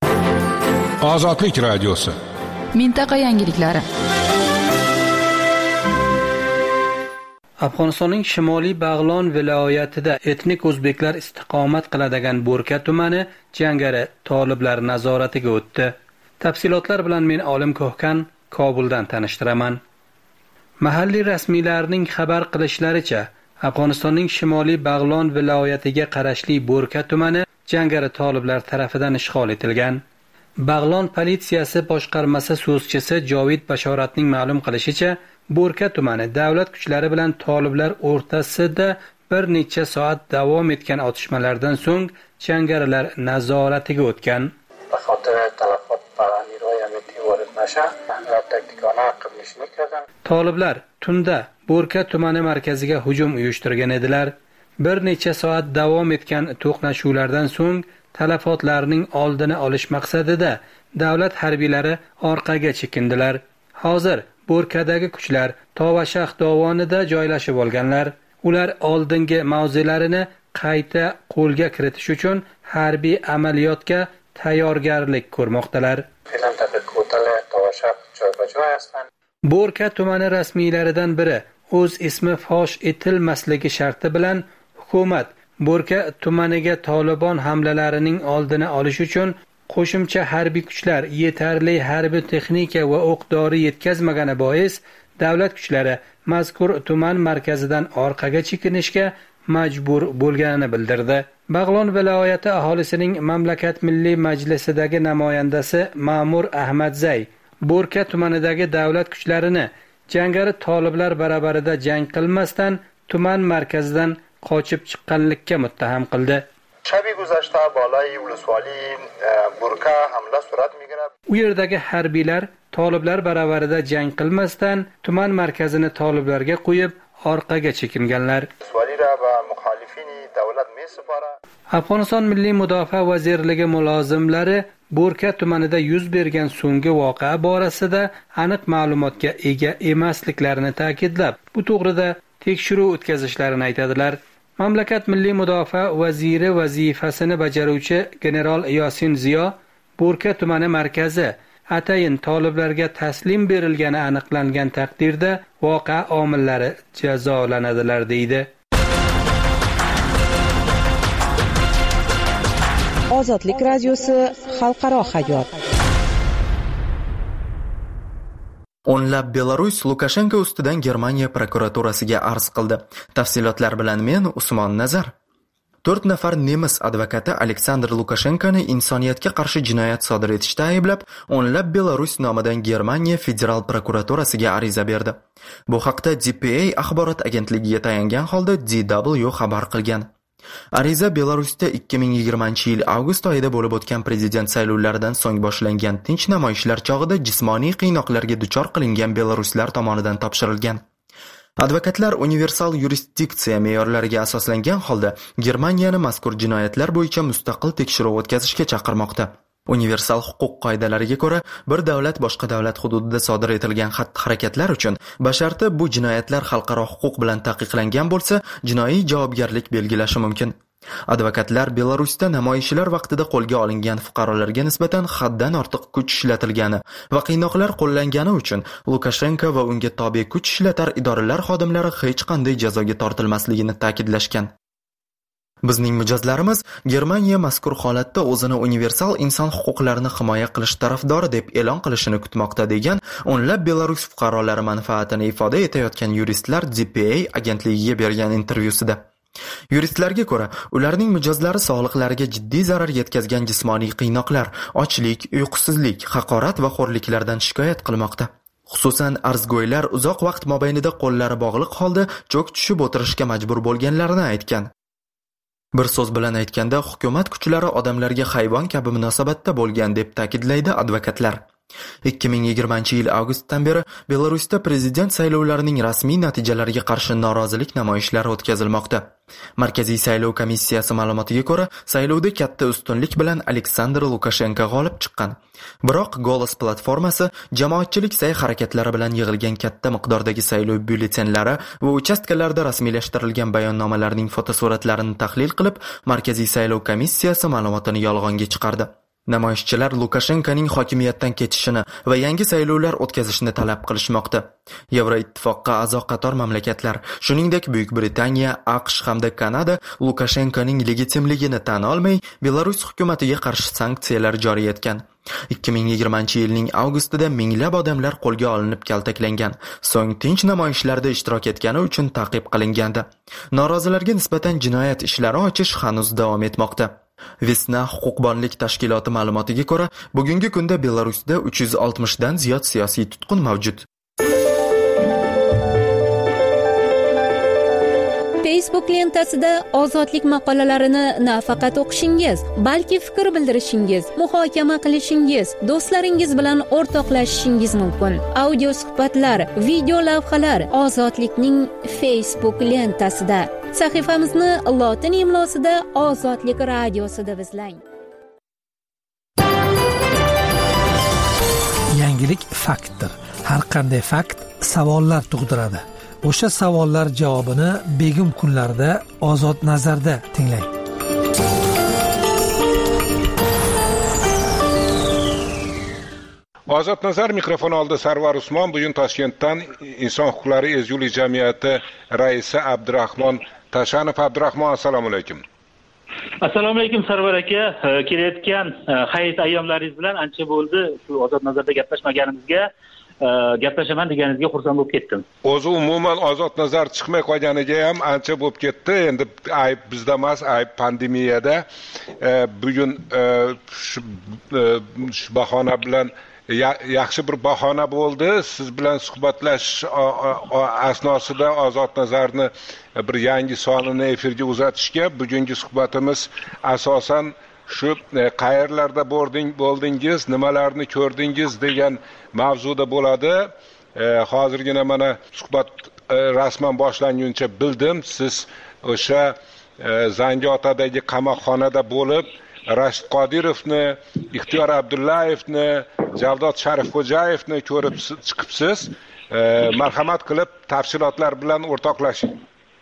Ozodlik radiosi. Mintaqa yangiliklari. Afg'onistonning Shimoliy Bag'lon viloyatida etnik o'zbeklar istiqomat qiladigan Bo'rka tumani jangari toliblar nazoratiga o'tdi. Tafsilotlar bilan men Olim Ko'hkan Kobuldan tanishtiraman. Mahalliy rasmiylarning xabar qilishlaricha, Afg'onistonning Shimoliy Bag'lon viloyatiga qarashli Bo'rka tumani jangari toliblar tarafidan ishg'ol etilgan. Bag'lon politsiyasi boshqarmasi so'zchisi Jovid Bashoratning ma'lum qilishicha, Bo'rka tumani davlat kuchlari bilan toliblar o'rtasida bir necha soat davom etgan otishmalardan so'ng jangarilar nazoratiga o'tgan. Toliblar tunda Bo'rka tumani markaziga hujum uyushtirgan edilar. Bir necha soat davom etgan to'qnashuvlardan so'ng talafotlarning oldini olish maqsadida davlat harbiylari orqaga chekindilar. Hozir Bo'rkadagi kuchlar Tovashax dovonida joylashib olganlar. Ular oldingi mavzelarini qayta qo'lga kiritish uchun harbiy amaliyotga tayyorgarlik ko'rmoqdalar. Bo'rka tumani rasmiylaridan biri o'z ismi fosh etilmasligi sharti bilan hukumat Bo'rka tumaniga Tolibon hamlalarining oldini olish uchun qo'shimcha harbiy kuchlar yetarli harbiy texnika va o'q-dori yetkazmagani bois davlat kuchlari mazkur tuman markazidan orqaga chekinishga majbur bo'lganini bildirdi. Bag'lon viloyati aholisining mamlakat milliy majlisidagi namoyandasi Ma'mur Ahmadzay Bo'rka tumanidagi davlat kuchlarini jangari toliblar barabarida jang qilmasdan tuman markazidan qochib chiqqanlikka muttaham qildi. U yerdagi harbiylar toliblar barabarida jang qilmasdan tuman markazini toliblarga qo'yib orqaga chekinganlar. Afg'oniston Milliy mudofaa vazirligi mulozimlari Bo'rka tumanida yuz bergan so'nggi voqea borasida aniq ma'lumotga ega emasliklarini ta'kidlab, bu to'g'rida tekshiruv o'tkazishlarini aytadilar. Mamlakat Milliy mudofaa vaziri vazifasini bajaruvchi general Yosin Ziyo Bo'rka tumani markazi atayin toliblarga taslim berilgani aniqlangan taqdirda voqea omillari jazolanadilar deydi. Ozodlik radiosi xalqaro hayot. O'nlab Belarus Lukashenko ustidan Germaniya prokuraturasiga arz qildi. Tafsilotlar bilan men Usmon Nazar. 4 nafar nemis advokati Aleksandr Lukashenkoni insoniyatga qarshi jinoyat sodir etishda ayblab, o'nlab Belarus nomidan Germaniya federal prokuraturasiga ariza berdi. Bu haqda DPA axborot agentligiga tayangan holda DW xabar qilgan. Ariza Belarusda 2020-yil avgust oyida bo'lib o'tgan prezident saylovlaridan so'ng boshlangan tinch namoyishlar chog'ida jismoniy qiynoqlarga duchor qilingan belaruslar tomonidan topshirilgan. Advokatlar universal yurisdiksiya me'yorlariga asoslangan holda Germaniyani mazkur jinoyatlar bo'yicha mustaqil tekshiruv o'tkazishga chaqirmoqda. Universal huquq qoidalariga ko'ra, bir davlat boshqa davlat hududida sodir etilgan xatti-harakatlar uchun basharti bu jinoyatlar xalqaro huquq bilan taqiqlangan bo'lsa, jinoiy javobgarlik belgilashi mumkin. Advokatlar Belarusda namoyishlar vaqtida qo'lga olingan fuqarolarga nisbatan haddan ortiq kuch ishlatilgani va qiynoqlar qo'llangani uchun Lukashenko va unga tobe kuch ishlatar idoralar xodimlari hech qanday jazoga tortilmasligini ta'kidlashgan. Bizning mijozlarimiz Germaniya mazkur holatda o'zini universal inson huquqlarini himoya qilish tarafdori deb e'lon qilishini kutmoqda degan o'nlab Belarus fuqarolari manfaatini ifoda etayotgan yuristlar DPA agentligiga bergan intervyusida. Yuristlarga ko'ra, ularning mijozlari sog'liqlariga jiddiy zarar yetkazgan jismoniy qiynoqlar, ochlik, uyqusizlik, haqorat va xo'rliklardan shikoyat qilmoqda. Xususan, arzgo'ylar uzoq vaqt mobaynida qo'llari bog'liq holda cho'k tushib o'tirishga majbur bo'lganlarini aytgan. Bir so'z bilan aytganda, hukumat kuchlari odamlarga hayvon kabi munosabatda bo'lgan deb ta'kidlaydi advokatlar. 2020-yil avgustdan beri Belarusda prezident saylovlarining rasmiy natijalariga qarshi norozilik namoyishlari o'tkazilmoqda. Markaziy saylov komissiyasi ma'lumotiga ko'ra, saylovda katta ustunlik bilan Aleksandr Lukashenko g'olib chiqqan. Biroq Golos platformasi jamoatchilik sa'y-harakatlari bilan yig'ilgan katta miqdordagi saylov byulletenlari va uchastkalarda rasmiylashtirilgan bayonnomalarning fotosuratlarini tahlil qilib, Markaziy saylov komissiyasi ma'lumotini yolg'onga chiqardi. Namoyishchilar Lukashenkoning hokimiyatdan ketishini va yangi saylovlar o'tkazishni talab qilishmoqda. Yevroittifoqqa a'zo qator mamlakatlar, shuningdek Buyuk Britaniya, AQSh hamda Kanada Lukashenkoning legitimligini tan olmay, Belarus hukumatiga qarshi sanksiyalar joriy etgan. 2020-yilning avgustida minglab odamlar qo'lga olinib kaltaklangan, so'ng tinch namoyishlarda ishtirok etgani uchun ta'qib qilingandi. Norozilarga nisbatan jinoyat ishlari ochish hanuz davom etmoqda. Vesna huquqbonlik tashkiloti ma'lumotiga ko'ra, bugungi kunda Belarusda 360 dan ziyod siyosiy tutqun mavjud. Facebook lentasida ozodlik maqolalarini nafaqat o'qishingiz, balki fikr bildirishingiz, muhokama qilishingiz, do'stlaringiz bilan o'rtoqlashishingiz mumkin. Audio suhbatlar, video lavhalar ozodlikning Facebook lentasida. Sahifamizni lotin imlosida Ozodlik radiosi deb izlang. Yangilik faktdir. Har qanday fakt savollar tug'diradi. O'sha savollar javobini begim kunlarida Ozod nazarda tinglang. Ozod nazar mikrofon oldi Sarvar Usmon. Bugun Toshkentdan Inson huquqlari ezgulik jamiyati raisi Abdurahmon Tashanov. Abdurahmon, assalomu alaykum. Assalomu alaykum Sarvar aka. Kelayotgan hayit ayyomlaringiz bilan ancha bo'ldi shu Ozod nazarda gaplashmaganimizga. Gaplashaman deganingizga xursand bo'lib ketdim. O'zi umuman Ozod nazar chiqmay qolganiga ham ancha bo'lib ketdi. Endi ayb bizda emas, ayb pandemiyada. Bugun shu bahona bilan yaxshi bir bahona bo'ldi. Siz bilan suhbatlashish asnosida Ozod nazarni bir yangi sonini efirga uzatishga. Bugungi suhbatimiz asosan shu qayerlarda bo'ldingiz, nimalarni ko'rdingiz degan mavzuda bo'ladi. Hozirgina mana suhbat rasman boshlanguncha bildim, siz o'sha Zangiotadagi qamoqxonada bo'lib, Rashid Qodirovni, Ixtiyor Abdullayevni, Javdod Sharifxo'jayevni ko'rib chiqibsiz. Marhamat qilib tafsilotlar bilan o'rtoqlashing.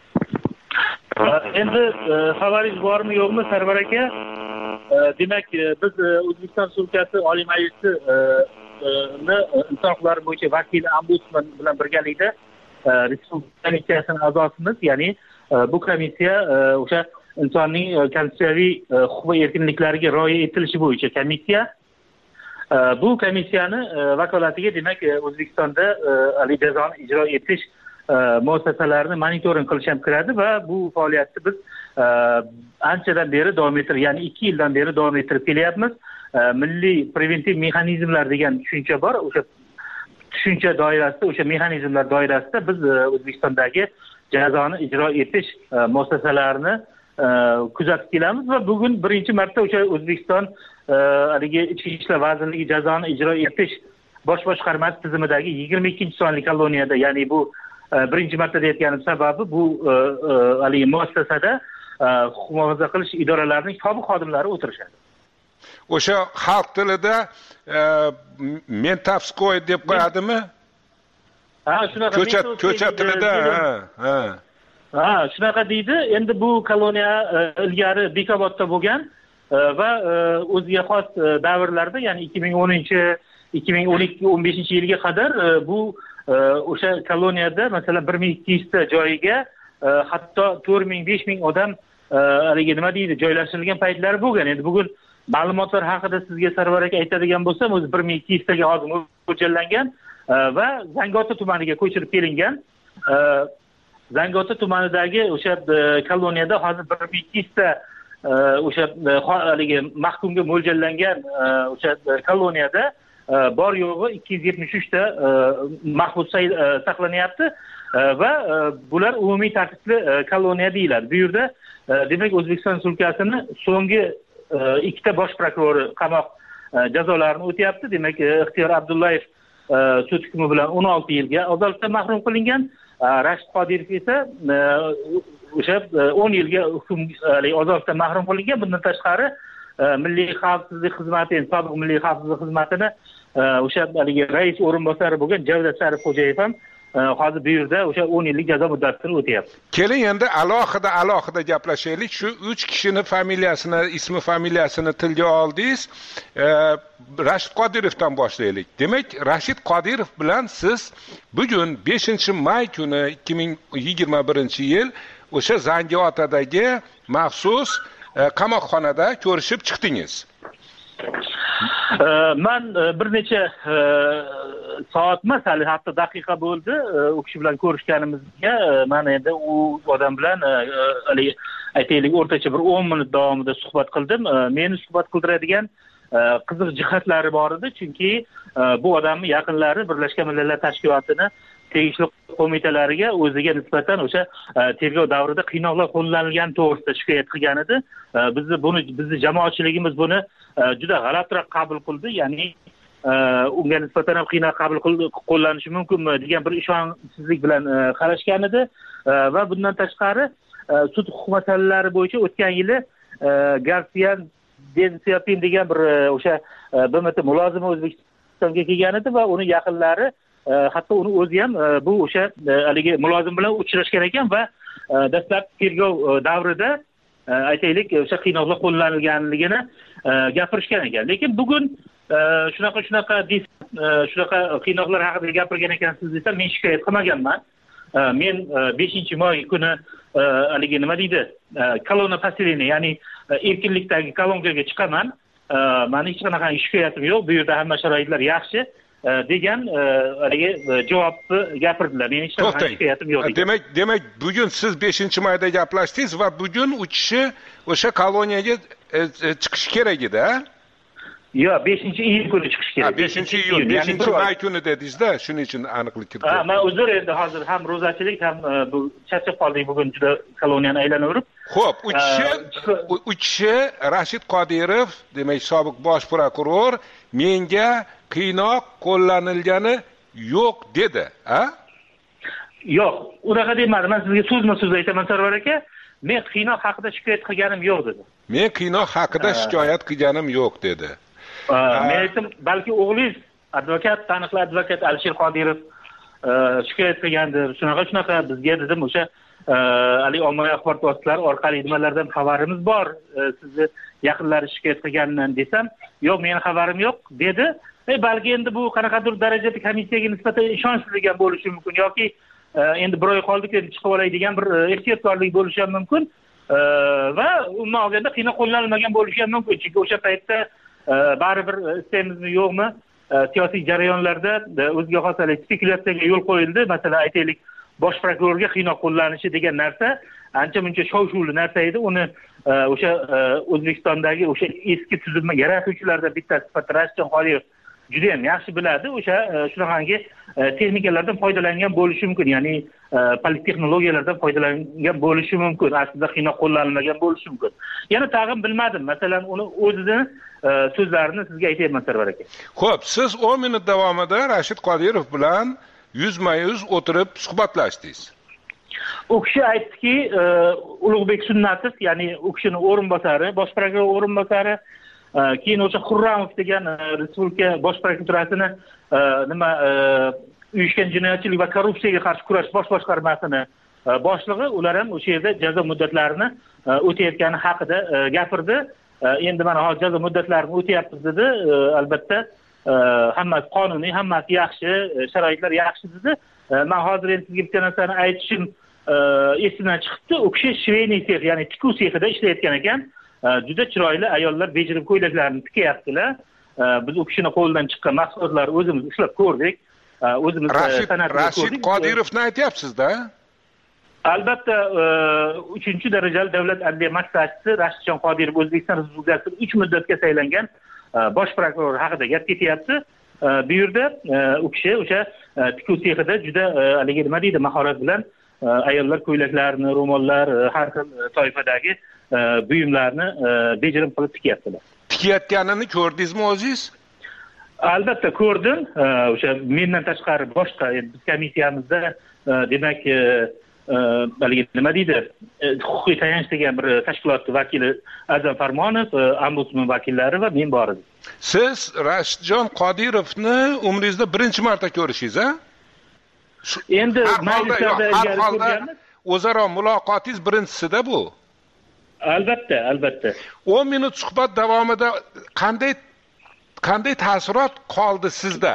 Endi xabaringiz bormi yo'qmi Sarvar aka? Demak, biz O'zbekiston Respublikasi Oliy Majlisi inson huquqlari bo'yicha vakili ombudsman bilan birgalikda Respublika komissiyasining a'zosimiz, ya'ni bu komissiya o'sha insonning konstitutsiyaviy huquq va erkinliklariga rioya etilishi bo'yicha komissiya. Bu komissiyani vakolatiga demak O'zbekistonda jazoni ijro etish muassasalarini monitoring qilish ham kiradi va bu faoliyatni biz anchadan beri davom ettirib, ya'ni 2 yildan beri davom ettirib kelyapmiz. Milliy preventiv mexanizmlar degan tushuncha bor. O'sha tushuncha doirasida, o'sha mexanizmlar doirasida biz O'zbekistondagi jazoni ijro etish muassasalarini kuzatib kelamiz va bugun birinchi marta o'sha O'zbekiston Ichki ishlar vazirligi jazoni ijro etish bosh boshqarmasi tizimidagi 22-sonli koloniyada, ya'ni bu birinchi marta deyotganim sababi bu muassasada huquq muhofaza qilish idoralarining sobiq xodimlari o'tirishadi. O'sha xalq tilida men tafskoy deb qo'yadimi? Ha, shunaqa. Ko'cha tilida, shunaqa deydi. Endi bu koloniya ilgari Bekobodda bo'lgan va o'ziga xos davrlarda, ya'ni 2010-2012-15-yilga qadar bu o'sha koloniyada masalan 1200 ta joyiga hatto 4000-5000 odam nima deydi, joylashtirilgan paytlari bo'lgan. Endi bugun ma'lumotlar haqida sizga Sarvar aka aytadigan bo'lsam, o'zi 1200 taga hozir mo'ljallangan va Zangiota tumaniga ko'chirib kelingan. Zangiota tumanidagi o'sha koloniyada hozir 1200 ta o'sha mahkumga mo'ljallangan o'sha koloniyada bor yo'g'i 273 ta mahbus saqlanyapti va bular umumiy tartibli koloniya deyiladi. Bu yerda demak O'zbekiston Respublikasini so'nggi 2 ta bosh prokurori qamoq jazolarini o'tyapti. Demak, Ixtiyor Abdullayev sud hukmi bilan 16 yilga ozodlikdan mahrum qilingan. Rashid Qodirov esa o'sha 10 yilga ozodlikdan mahrum qilingan. Bundan tashqari Milliy xavfsizlik xizmati, sobiq Milliy xavfsizlik xizmatini o'sha rais o'rinbosari bo'lgan Javdod Sharifxo'jayev ham hozir bu yerda o'sha 10 yillik jazo muddatini o'tyapti. Keling endi alohida gaplashaylik. Shu 3 kishining familiyasini, ismi familiyasini tilga oldingiz. Rashid Qodirovdan boshlaylik. Demak, Rashid Qodirov bilan siz bugun 5-may kuni 2021-yil o'sha Zangiotadagi maxsus qamoqxonada ko'rishib chiqdingiz. Men bir necha soat emas, hali hatto daqiqa bo'ldi u kishi bilan ko'rishganimizga. Men endi u odam bilan aytaylik o'rtacha bir 10 minut davomida suhbat qildim. Meni suhbat qildiradigan qiziq jihatlari bor edi, chunki bu odamning yaqinlari Birlashgan Millatlar Tashkilotini tegishli qo'mitalariga o'ziga nisbatan o'sha tergov davrida qiynoqlar qo'llanilgani to'g'risida shikoyat qilgan edi. Bizni jamoatchiligimiz buni juda g'alatiroq qabul qildi, ya'ni unga nisbatan ham qiynoq qo'llanishi mumkinmi degan bir ishonchsizlik bilan qarashgan edi va bundan tashqari sud huquq masalalari bo'yicha o'tgan yili Garsiyan Densiapin degan bir o'sha BMT mulozimi O'zbekistonga kelgan edi va uni yaqinlari hatto uni o'zi ham bu o'sha haligi mulozim bilan uchrashgan ekan va dastlabki tergov davrida aytaylik o'sha qiynoqlar qo'llanilganligini gapirishgan ekan. Lekin bugun shunaqa qiynoqlar haqida gapirgan ekansiz desam, men shikoyat qilmaganman. Men 5-may kuni haligi nima deydi, kolonna pasilini, ya'ni erkinlikdagi kolonkaga chiqaman. Meni hech qanaqa shikoyatim yo'q, bu yerda hamma sharoitlar yaxshi degan haligi javobni gapirdilar. Men hech qanaqa shikoyatim yo'q. Demak, bugun siz 5-mayda gaplashdingiz va bugun u kishi o'sha koloniyaga chiqish kerak edi, a? Yo'q, 5-iyul kuni chiqish kerak. 5-iyul, 5-may kuni dedingiz-da, shuning uchun aniqlik kiritdim. Men uzr, endi hozir ham ro'zachilik, ham bu charchab qoldik bugun juda koloniyani aylanaverib. Xo'p, u kishi Rashid Qodirov, demak, sobiq bosh prokuror, menga qiynoq qo'llanilgani yo'q dedi, a? Yo'q, unaqa demadi. Men sizga so'zma-so'z aytaman, Sarvar aka. Men qiynoq haqida shikoyat qilganim yo'q dedi. Men qiynoq haqida shikoyat qilganim yo'q dedi. Men aytdim, balki o'g'lingiz advokat, taniqli advokat Alisher Qodirov shikoyat qilgandir. Shunaqa bizga dedim o'sha ali ommaviy axborot vositalari orqali nimalardan xabarimiz bor. Sizni yaqinlari shikoyat qilganidan desam, yo'q, mening xabarim yo'q dedi. Balki endi bu qanaqadir darajada komissiyaga nisbatan ishonchsizlik ham bo'lishi mumkin yoki endi bir oy qoldik, endi chiqib olay degan bir ehtiyotkorlik bo'lishi ham mumkin va umuman olganda qiynoq qo'llanilmagan bo'lishi ham mumkin. Chunki o'sha paytda baribir istaymizmi yo'qmi siyosiy jarayonlarda o'ziga xos spekulyatsiyaga yo'l qo'yildi. Masalan, aytaylik, bosh prokurorga qiynoq qo'llanishi degan narsa ancha-muncha shov-shuvli narsa edi. Uni o'sha O'zbekistondagi o'sha eski tuzilma yaratuvchilardan bittasi sifatida Rashidjon Qodirov juda ham yaxshi biladi. O'sha shunaqangi texnikalardan foydalangan bo'lishi mumkin, ya'ni politexnologiyalardan foydalangan bo'lishi mumkin. Aslida qiynoq qo'llanilmagan bo'lishi mumkin. Yana tag'in bilmadim. Masalan, uni o'zini so'zlarini sizga aytayman, Sarvar aka. Xo'p, siz 10 minut davomida Rashid Qodirov bilan yuzma-yuz o'tirib suhbatlashdingiz. U kishi aytdiki, Ulug'bek Sunnatov, ya'ni u kishining o'rinbosari, bosh prokuror o'rinbosari, keyin o'sha Xurramov degan respublika bosh prokuraturasini uyushgan jinoyatchilik va korrupsiyaga qarshi kurash bosh boshqarmasini boshlig'i, ular ham o'sha yerda jazo muddatlarini o'tayotgani haqida gapirdi. Endi mana hozir jazo muddatlarini o'tayapmiz dedi. Albatta, hammasi qonuniy, hammasi yaxshi, sharoitlar yaxshi dedi. Men hozir endi sizga bitta narsani aytishim esimdan chiqibdi. U kishi shveyniy sex, ya'ni tikuv sexida ishlayotgan ekan. Juda chiroyli ayollar bejirib ko'ylaklarini tikyaptilar. Biz u kishining qo'lidan chiqqan mahsulotlarni o'zimiz ushlab ko'rdik. O'zimiz Rashid Qodirovni aytyapsiz-da? Albatta, 3-darajali davlat adliya maslahatchisi Rashidjon Qodirov O'zbekiston Respublikasi 3 muddatga saylangan bosh prokuror haqida gap ketyapti. Bu yerda u kishi o'sha tikuv sexida juda haligi nima deydi, mahorat bilan ayollar ko'ylaklarini, ro'mollar, har xil toifadagi buyumlarni bejirim qilib tikyaptilar. Tikayotganini ko'rdingizmi o'zingiz? Albatta ko'rdim. O'sha mendan tashqari boshqa biz komissiyamizda demak haligi nima deydi, huquqiy tayanch degan bir tashkilot vakili Azam Farmonov, ombudsman vakillari va men bor edim. Siz Rashidjon Qodirovni umringizda birinchi marta ko'rishingiz, a? Endi majlislarda o'zaro muloqotingiz birinchisida bu. Albatta. 10 minut suhbat davomida qanday taassurot qoldi sizda?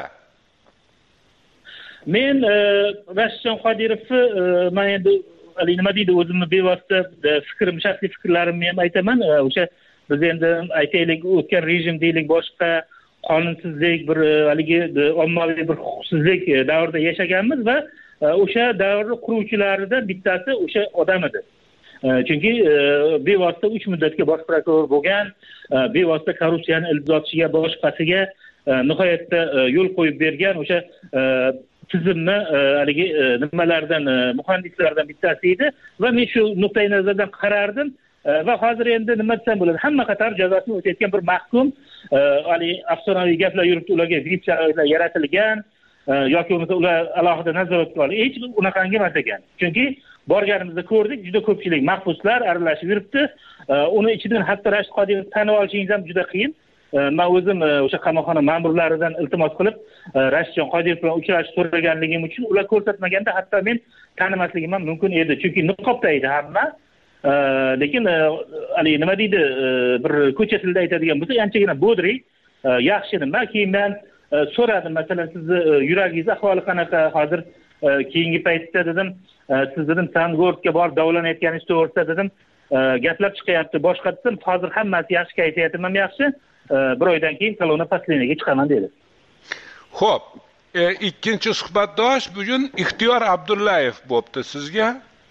Men Rashidjon Qodirovni men endi nima deydi, o'zimni bevosita fikrim, shaxsiy fikrlarimni ham aytaman. O'sha biz endi aytaylik, o'tgan rejim deylik, boshqa qonunsizlik, bir haligi ommaviy bir huquqsizlik davrida yashaganmiz va o'sha davrni quruvchilaridan bittasi o'sha odam edi. Chunki bevosita 3 muddatga bosh prokuror bo'lgan, bevosita korrupsiyani ildiz otishiga, boshqasiga nihoyatda yo'l qo'yib bergan, o'sha tizimni haligi nimalardan muhandislardan bittasi edi va men shu nuqtai nazardan qarardim va hozir endi nima desam bo'ladi, hamma qator jazosini o'tayotgan bir mahkum haligi afsonaviy gaplar yuribdi, ularga VIP sharoitlar yaratilgan yoki bo'lmasa ular alohida nazoratga olingan. Hech unaqangi emas ekan. Chunki borganimizda ko'rdik, juda ko'pchilik mahbuslar aralashib yuribdi. Uni ichidan hatto Rashid Qodirovni tanib olishingiz ham juda qiyin. Men o'zim o'sha qamoqxona ma'murlaridan iltimos qilib Rashidjon Qodirov bilan uchrashib so'raganligim uchun ular ko'rsatmaganda hatto men tanimasligim ham mumkin edi. Chunki niqobda edi hamma. Lekin haligi nima deydi, bir ko'cha tilida aytadigan bo'lsa, anchagina bodri, yaxshi nima. Keyin men so'radim, masalan, sizni yuragingiz ahvoli qanaqa hozir, keyingi paytda dedim, siz dedim Sangortga borib davolanayotganingiz to'g'risida dedim, gaplar chiqyapti. Boshqa dedim, hozir hammasi yaxshi, kayfiyatim ham yaxshi. Bir oydan keyin kolonna pasleniyaga chiqaman dedi. Xo'p, ikkinchi suhbatdosh bugun Ixtiyor Abdullayev bo'pti sizga.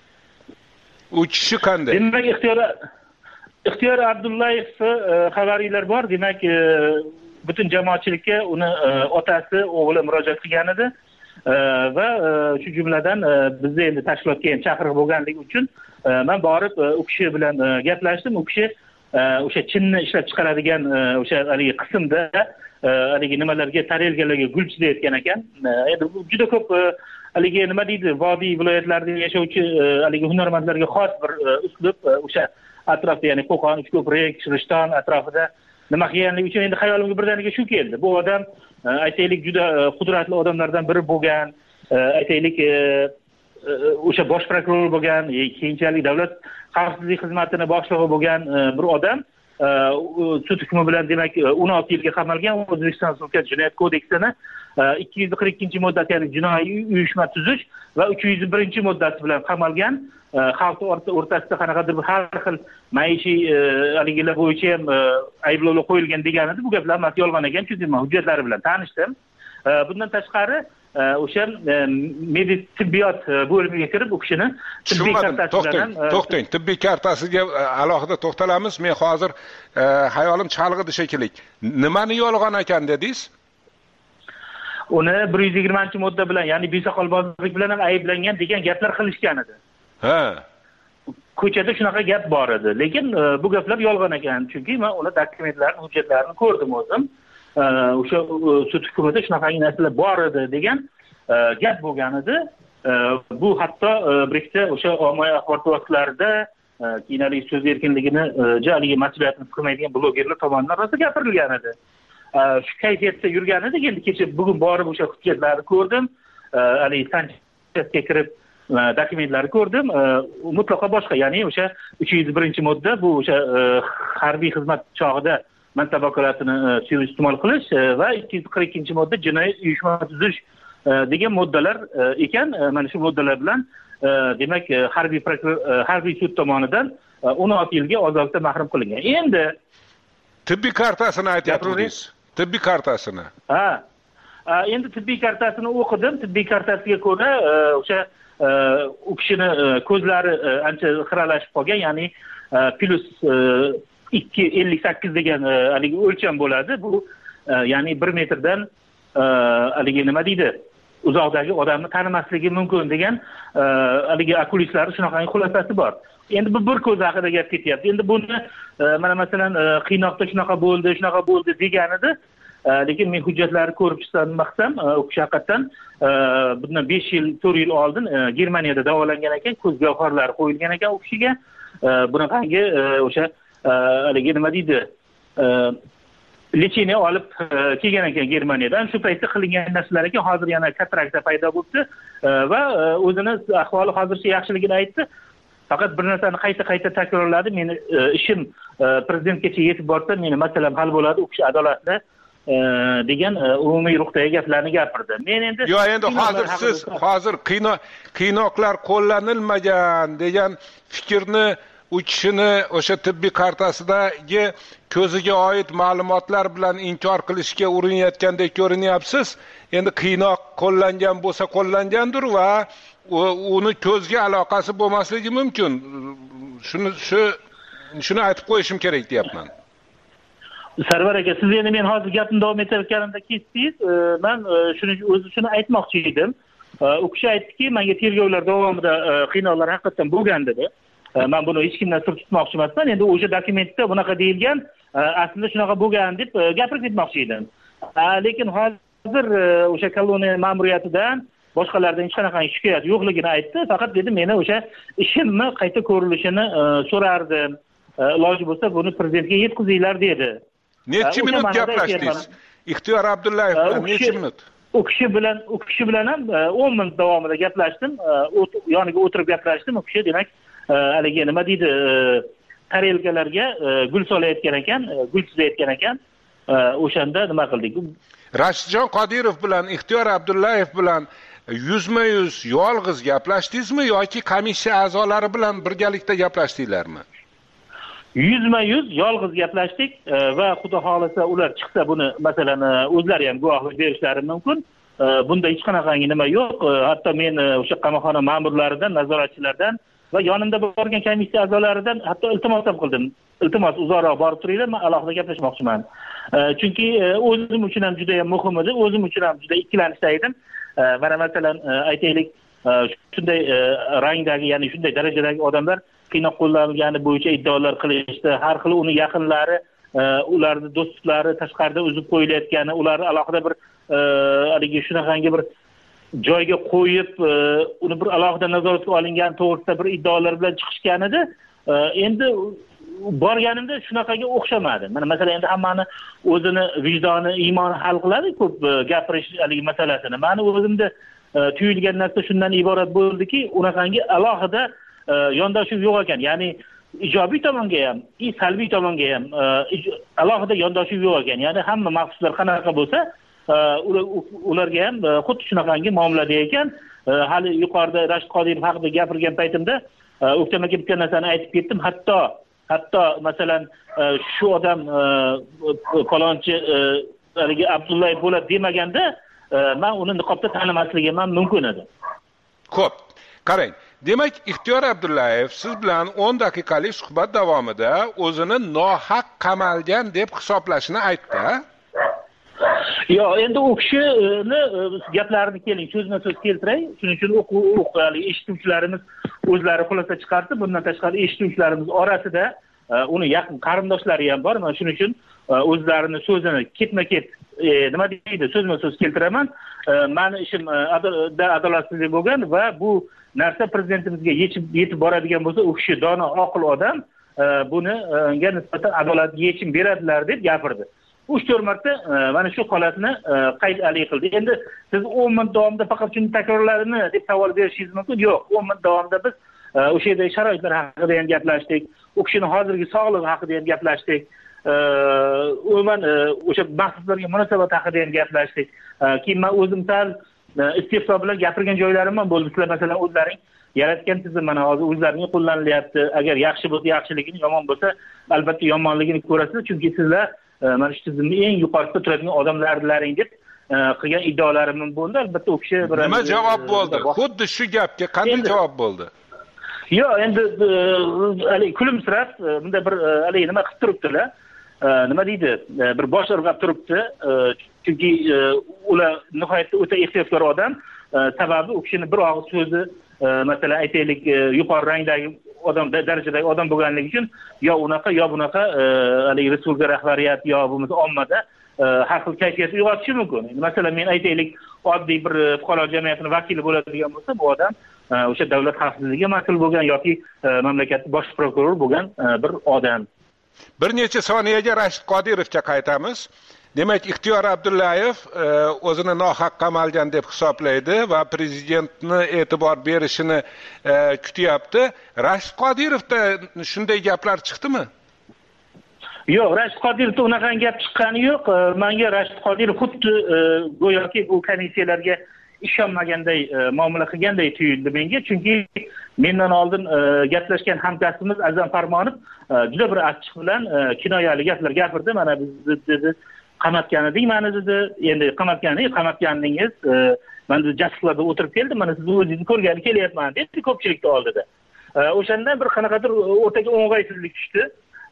U kishi qanday? Demak, Ixtiyor Abdullayev xabaringlar bor. Demak, butun jamoatchilikka uni otasi, o'g'li murojaat qilgan edi va shu jumladan bizda endi tashkilotga ham chaqiriq bo'lganligi uchun men borib u kishi bilan gaplashdim. U kishi o'sha chinni ishlab chiqaradigan o'sha haligi qismda haligi nimalarga, tarelkalarga gul chizayotgan ekan. Endi juda ko'p haligi nima deydi, vodiy viloyatlarida yashovchi haligi hunarmandlarga xos bir uslub, o'sha atrofda, ya'ni Qo'qon, Uchko'prik, Shirishton atrofida nima qilganligi uchun endi xayolimga birdaniga shu keldi. Bu odam aytaylik juda qudratli odamlardan biri bo'lgan, aytaylik o'sha bosh prokuror bo'lgan, keyinchalik davlat xavfsizlik xizmatini boshlig'i bo'lgan bir odam sud hukmi bilan demak 16 yilga qamalgan. O'zbekiston Respublikasi Jinoyat kodeksini 242-moddasi, ya'ni jinoiy uyushma tuzish va 301-moddasi bilan qamalgan. Xalq o'rtasida qanaqadir har xil maishiy haligilar bo'yicha ham ayblovlar qo'yilgan degan edi. Bu gaplar hammasi yolg'on ekan, chunki men hujjatlari bilan tanishdim. Bundan tashqari o'sha tibbiyot bo'limiga kirib u kishini tibbiy kartasi bilan to'xtang, tibbiy kartasiga alohida to'xtalamiz. Men hozir hayolim chalg'idi shekilli. Nimani yolg'on ekan dedingiz? Uni 120-modda bilan, ya'ni besoqolbozlik bilan ham ayblangan degan gaplar qilishgan edi. Ha. Ko'chada shunaqa gap bor edi, lekin bu gaplar yolg'on ekan, chunki men ular dokumentlarini, hujjatlarini ko'rdim o'zim. O'sha sud hukmida shunaqangi narsalar bor edi degan gap bo'lgan edi. Bu hatto birikta o'sha ommaviy axborot vositalarida keyinchalik so'z erkinligini jaliga mas'uliyatini qilmaydigan blogerlar tomonidan rosa gapirilgan edi. Shu kayfiyatda yurgan edi. Endi kecha bugun borib o'sha hujjatlarni ko'rdim. Haligi Sanchesga kirib dokumentlarni ko'rdim. Mutlaqo boshqa, ya'ni o'sha 301-modda bu o'sha harbiy xizmat chog'ida mansab vakolatini suiiste'mol qilish va 242-modda jinoiy uyushma tuzish degan moddalar ekan. Mana shu moddalar bilan demak harbiy sud tomonidan 16 yilga ozodlikdan mahrum qilingan. Endi tibbiy kartasini aytyapsiz. Tibbiy kartasini. Endi tibbiy kartasini o'qidim. Tibbiy kartasiga ko'ra o'sha u kishini ko'zlari ancha xiralashib qolgan, ya'ni plus 2.58 degan haligi o'lcham bo'ladi. Bu ya'ni 1 metrdan haligi nima deydi, uzoqdagi odamni tanimasligi mumkin degan haligi okulistlar shunaqangi xulosasi bor. Endi bu bir ko'z haqida gap ketyapti. Endi buni mana masalan qiynoqda shunaqa bo'ldi degan edi. Lekin men hujjatlarni ko'rib chiqsam, maqsam u kishi haqiqatan bundan 5 yil, 4 yil oldin Germaniyada davolangan ekan, ko'z gavharlari qo'yilgan ekan u kishiga. Bunaqangi o'sha haligi nima deydi, lecheniya olib kelgan ekan Germaniyadan. Shu paytda qilingan narsalar ekan. Hozir yana katarakta paydo bo'libdi va o'zini ahvoli hozircha yaxshiligini aytdi. Faqat bir narsani qayta takrorladi. Meni ishim prezidentgacha yetib borsa, meni masalam hal bo'ladi, u kishi adolatli degan umumiy ruhdagi gaplarni gapirdi. Men endi endi hozir siz qiynoqlar qo'llanilmagan degan fikrni u kishini o'sha tibbiy kartasidagi ko'ziga oid ma'lumotlar bilan inkor qilishga urinayotgandek ko'rinyapsiz. Endi qiynoq qo'llangan bo'lsa qo'llangandir va uni ko'zga aloqasi bo'lmasligi mumkin. Shuni aytib qo'yishim kerak deyapman. Sarvar aka, siz endi men hozir gapimni davom etayotganimda kesdingiz. Men o'zi shuni aytmoqchi edim. U kishi aytdiki, menga tergovlar davomida qiynoqlar haqiqatan bo'lgan dedi. Men buni hech kimdan sir tutmoqchi emasman. Endi o'sha dokumentda bunaqa deyilgan, aslida shunaqa bo'lgan deb gapirib ketmoqchi edim. Lekin hozir o'sha koloniya ma'muriyatidan boshqalardan hech qanaqa shikoyat yo'qligini aytdi. Faqat dedi, meni o'sha ishimni qayta ko'rilishini so'rardim. Iloji bo'lsa buni prezidentga yetkazinglar dedi. Necha minut gaplashdingiz? Ixtiyor Abdullayev bilan necha minut? U kishi bilan ham 10 minut davomida gaplashdim. Yoniga o'tirib gaplashdim. U kishi demak haligi nima deydi, tarelkalarga gul solayotgan ekan, gul chizayotgan ekan. O'shanda nima qildik? Rashidjon Qodirov bilan Ixtiyor Abdullayev bilan yuzma-yuz yolg'iz gaplashdingizmi yoki komissiya a'zolari bilan birgalikda gaplashdinglarmi? Yuzma-yuz yolg'iz gaplashdik va xudo xolasa ular chiqsa buni masalan o'zlari ham guvohlik berishlari mumkin. Bunda hech qanaqangi nima yo'q. Hatto men o'sha qamoqxona ma'murlaridan, nazoratchilardan va yonimda bo'lgan komissiya a'zolaridan hatto iltimos ham qildim. Iltimos, uzoqroq borib turinglar, men alohida gaplashmoqchiman. Chunki o'zim uchun ham juda ham muhim edi, o'zim uchun ham juda ikkilanishda edim. Mana masalan aytaylik, shunday rangdagi, ya'ni shunday darajadagi odamlar qiynoq qo'llanilgani bo'yicha iddaolar qilishdi. Har xil uni yaqinlari, ularning do'stlari tashqarida uzib qo'yilayotgani, ularni alohida bir haligi shunaqangi bir joyga qo'yib, uni bir alohida nazoratga olingan to'g'risida bir iddaolar bilan chiqishgan edi. Endi borganimda shunaqaga o'xshamadi. Mana masalan endi hammani o'zini vijdoni, iymoni hal qiladi ko'p gapirish haligi masalasini. Meni o'zimda tuyulgan narsa shundan iborat bo'ldiki, unaqangi alohida yondashuv yo'q ekan. Ya'ni ijobiy tomonga ham, salbiy tomonga ham alohida yondashuv yo'q ekan. Ya'ni hamma mahbuslar qanaqa bo'lsa, ularga ham xuddi shunaqangi muomalada ekan. Hali yuqorida Rashid Qodirov haqida gapirgan paytimda O'ktam aka bitta narsani aytib ketdim. Hatto masalan shu odam falonchi haligi Abdullayev bo'ladi demaganda men uni niqobda tanimasligim ham mumkin edi. Xo'p, qarang. Demak, Ixtiyor Abdullayev siz bilan 10 daqiqalik suhbat davomida o'zini nohaq qamalgan deb hisoblashini aytdi. Yo, endi u kishini gaplarini keling so'zma-so'z keltiray. Shuning uchun eshituvchilarimiz o'zlari xulosa chiqardi. Bundan tashqari eshituvchilarimiz orasida uni yaqin qarindoshlari ham bor. Men shuning uchun o'zlarini so'zini ketma-ket nima deydi, so'zma-so'z keltiraman. Meni ishim adolatsizlik bo'lgan va bu narsa prezidentimizga yetib boradigan bo'lsa, u kishi dono, oqil odam, bunga nisbatan adolatli yechim beradilar deb gapirdi. 3-4 marta mana shu holatni qayd qildi. Endi siz 10 minut davomida faqat shuni takrorlarini deb savol berishingiz mumkin. Yo'q, 10 minut davomida biz o'sha yerdagi sharoitlar haqida ham gaplashdik. U kishining hozirgi sog'lig'i haqida ham gaplashdik. Umuman o'sha mahbuslarga munosabat haqida ham gaplashdik. Keyin men o'zim sal istifto bilan gapirgan joylarim ham bo'ldi. Sizlar masalan o'zlaring yaratgan tizim mana hozir o'zlaringa qo'llanilyapti. Agar yaxshi bo'lsa yaxshiligini, yomon bo'lsa albatta yomonligini ko'rasiz. Chunki sizlar mana shu tizimning eng yuqorisida turadigan odamlarlaring deb qilgan iddaolarim bo'ldi. Albatta u kishi bir nima javob bo'ldi? Xuddi shu gapga qanday javob bo'ldi? Yo'q, endi kulimsirab bunda bir nima qilib turibdilar. Nima deydi? Bir bosh irg'ab turibdi. Chunki ular nihoyatda o'ta ehtiyotkor odam. Sababi u kishining bir og'iz so'zi, masalan aytaylik, yuqori rangdagi odam, darajadagi odam bo'lganligi uchun yo unaqa yo bunaqa haligi respublika rahbariyati yo bo'lmasa ommada har xil kayfiyat uyg'otishi mumkin. Masalan men aytaylik, oddiy bir fuqarolik jamiyatining vakili bo'ladigan bo'lsa, bu odam o'sha davlat xavfsizligiga mas'ul bo'lgan yoki mamlakatning bosh prokurori bo'lgan bir odam. Bir necha soniyaga Rashid Qodirovga qaytamiz. Demak, Ixtiyor Abdullayev o'zini nohaq qamalgan deb hisoblaydi va prezidentni e'tibor berishini kutyapti. Rashid Qodirovda shunday gaplar chiqdimi? Yo'q, Rashid Qodirovda unaqa gap chiqqani yo'q. Menga Rashid Qodirov xuddi go'yoki bu komissiyalarga ishonmaganday muomala qilganday tuyuldi menga. Chunki mendan oldin gaplashgan hamkasbimiz Azam Farmonov juda bir achchiq bilan kinoyali gaplar gapirdi. Mana biz dedi qamatgan edik, meni dedi. Endi qamatganingiz, men dedi jasliqlarda o'tirib keldim, mana sizni o'zingizni ko'rgani kelyapman dedi ko'pchilikning oldida. O'shandan bir qanaqadir o'rtaga o'ng'aysizlik tushdi.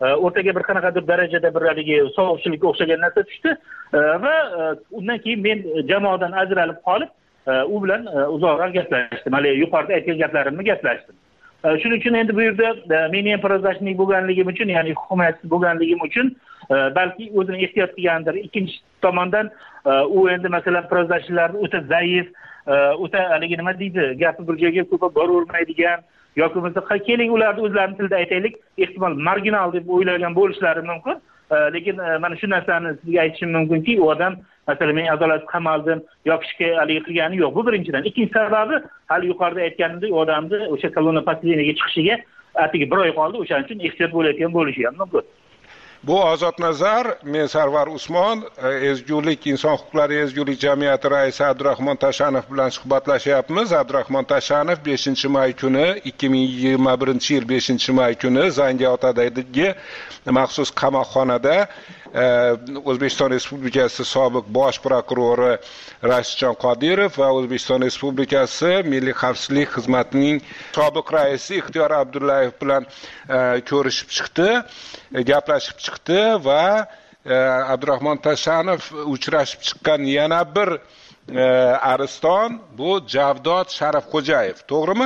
o'rtaga bir qanaqadir darajada bir haligi sovuqchilikka o'xshagan narsa tushdi va undan keyin men jamoadan ajralib qolib u bilan uzoqroq gaplashdim. Hali yuqorida aytgan gaplarimni gaplashdim. Shuning uchun endi bu yerda men ham prozashnik bo'lganligim uchun, ya'ni hukumatchi bo'lganligim uchun balki o'zini ehtiyot qilgandir. Ikkinchi tomondan u endi masalan prozashlarni o'ta zaif, o'ta haligi nima deydi, gapi bir joyga ko'p boravermaydigan yoki bo'lmasa keling ularni o'zlarining tilida aytaylik, ehtimol marginal deb o'ylagan bo'lishlari mumkin. Lekin mana shu narsani sizga aytishim mumkinki, u odam masalan men adolat qamaldim yoki ishga haligi qilgani yo'q. Bu birinchidan. Ikkinchi sababi hali yuqorida aytganimdek, u odamni o'sha kolonna posleniyaga chiqishiga atigi bir oy qoldi, o'shaning uchun ehtiyot bo'layotgan bo'lishi ham mumkin. Bu Ozod Nazar, men Sarvar Usmon, Ezgulik inson huquqlari ezgulik jamiyati raisi Abdurahmon Tashanov bilan suhbatlashyapmiz. Abdurahmon Tashanov 5-may kuni 2021-yil 5-may kuni Zangiotadagi maxsus qamoqxonada O'zbekiston Respublikasi sobiq bosh prokurori Rashidjon Qodirov va O'zbekiston Respublikasi Milliy xavfsizlik xizmatining sobiq raisi Ixtiyor Abdullayev bilan ko'rishib chiqdi, gaplashib chiqdi va Abdurahmon Tashanov uchrashib chiqqan yana bir ariston bu Javdod Sharifxo'jayev, to'g'rimi?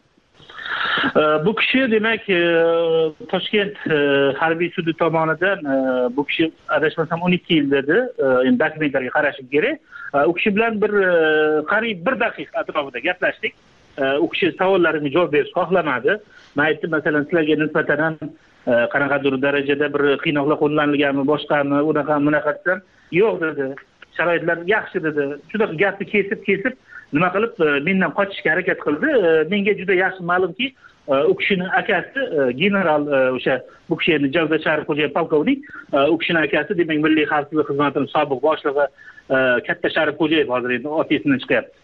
Bu kishi demak Toshkent harbiy sudi tomonidan bu kishi adashmasam 12 yil dedi, endi dokumentlarga qarashim kerak. U kishi bilan bir qariyb 1 daqiqa atrofida gaplashdik. U kishi savollarimga javob berishni xohlamadi. Men aytdim, masalan, sizlarga nisbatan qanaqadir darajada bir qiynoqlar qo'llanilganmi, boshqami, unaqa desam, yo'q dedi. Sharoitlar yaxshi dedi. Juda gapni kesib nima qilib mendan qochishga harakat qildi. Menga juda yaxshi ma'lumki, u kishining akasi general o'sha bu kishi endi Javdod Sharifxo'jayev polkovnik, u kishining akasi demak Milliy xavfsizlik xizmatining sobiq boshlig'i katta Sharifxo'jayev hozir endi ot esidan chiqyapti.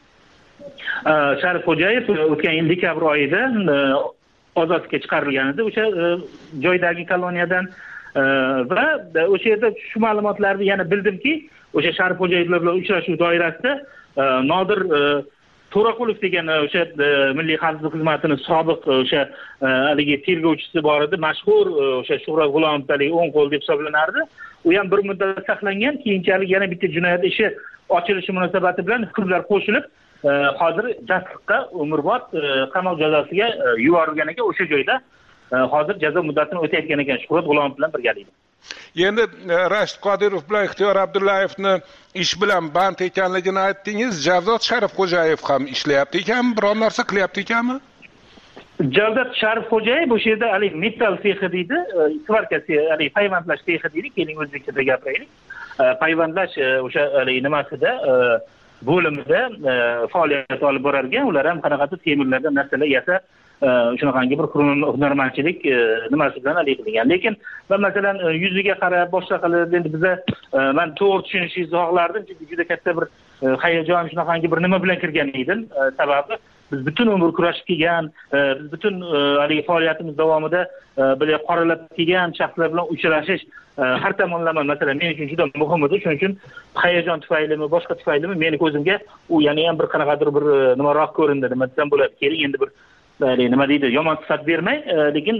Sharifxo'jayev o'tgan yil dekabr oyida ozodlikka chiqarilgan edi o'sha joydagi koloniyadan va o'sha yerda shu ma'lumotlarni yana bildimki, o'sha Sharifxo'jayevlar bilan uchrashuv doirasida Nodir To'raqulov degan o'sha Milliy xavfsizlik xizmatining sobiq o'sha haligi tergovchisi bor edi, mashhur o'sha Shuhrat G'ulomovdagi o'ng qo'l deb hisoblanardi. U ham bir muddat saqlangan, keyinchalik yana bitta jinoyat ishi ochilishi munosabati bilan hukmlar qo'shilib, hozir jasliqqa umrbod qamoq jazosiga yuborilgan ekan. O'sha joyda hozir jazo muddatini o'tayotgan ekan Shuhrat G'ulomov bilan birgalikda. Endi Rashid Qodirov bilan Ixtiyor Abdullayevni ish bilan band ekanligini aytdingiz. Javdod Sharifxo'jayev ham ishlayapti ekanmi? Biror narsa qilyapti ekanmi? Javdod Sharifxo'jayev o'sha yerda hali metal sexi deydi, svarkasi, hali payvandlash sexi deydi, keling o'zbekchada gapiraylik. Payvandlash o'sha hali nimasida bo'limida faoliyat olib borar ekan. Ular ham qanaqadir temirlardan narsalar yasab, shunaqangi bir hunarmandchilik nimasi bilan hali qilgan. Lekin men masalan yuziga qarab boshqa qilib endi biza men to'g'ri tushunishingizni xohlardim, chunki juda katta bir hayajon shunaqangi bir nima bilan kirgan edim. Sababi biz butun umr kurashib kelgan, biz butun haligi faoliyatimiz davomida bir qoralab kelgan shaxslar bilan uchrashish har tomonlama masalan men uchun juda muhim edi. Shuning uchun hayajon tufaylimi, boshqa tufaylimi meni ko'zimga u yana ham bir qanaqadir bir nimaroq ko'rindi. Nima desam bo'ladi? Keling endi bir nima deydi, yomon sifat bermay, lekin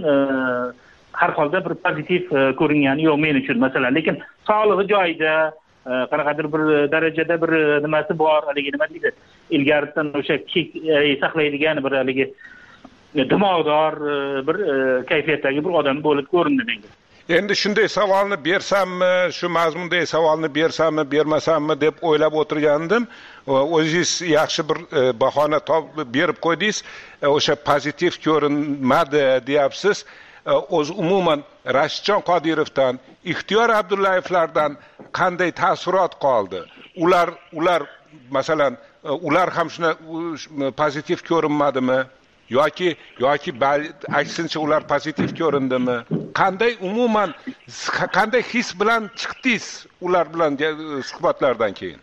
har holda bir pozitiv ko'ringani yo'q men uchun masalan. Lekin sog'lig'i joyida, qanaqadir bir darajada bir nimasi bor, haligi nima deydi, ilgaridan o'sha saqlaydigan bir haligi dimog'dor bir kayfiyatdagi bir odam bo'lib ko'rindi menga. Endi shunday savolni bersammi, shu mazmundagi savolni bersammi, bermasammi deb o'ylab o'tirgandim. O'zingiz yaxshi bir bahona berib qo'ydingiz. O'sha pozitiv ko'rinmadi deyapsiz. O'zi umuman Rashidjon Qodirovdan, Ixtiyor Abdullayevlardan qanday taassurot qoldi? Ular masalan, ular ham shuna pozitiv ko'rinmadimi? yoki aksincha ular pozitiv ko'rindimi? Qanday umuman qanday his bilan chiqdingiz ular bilan suhbatlardan keyin?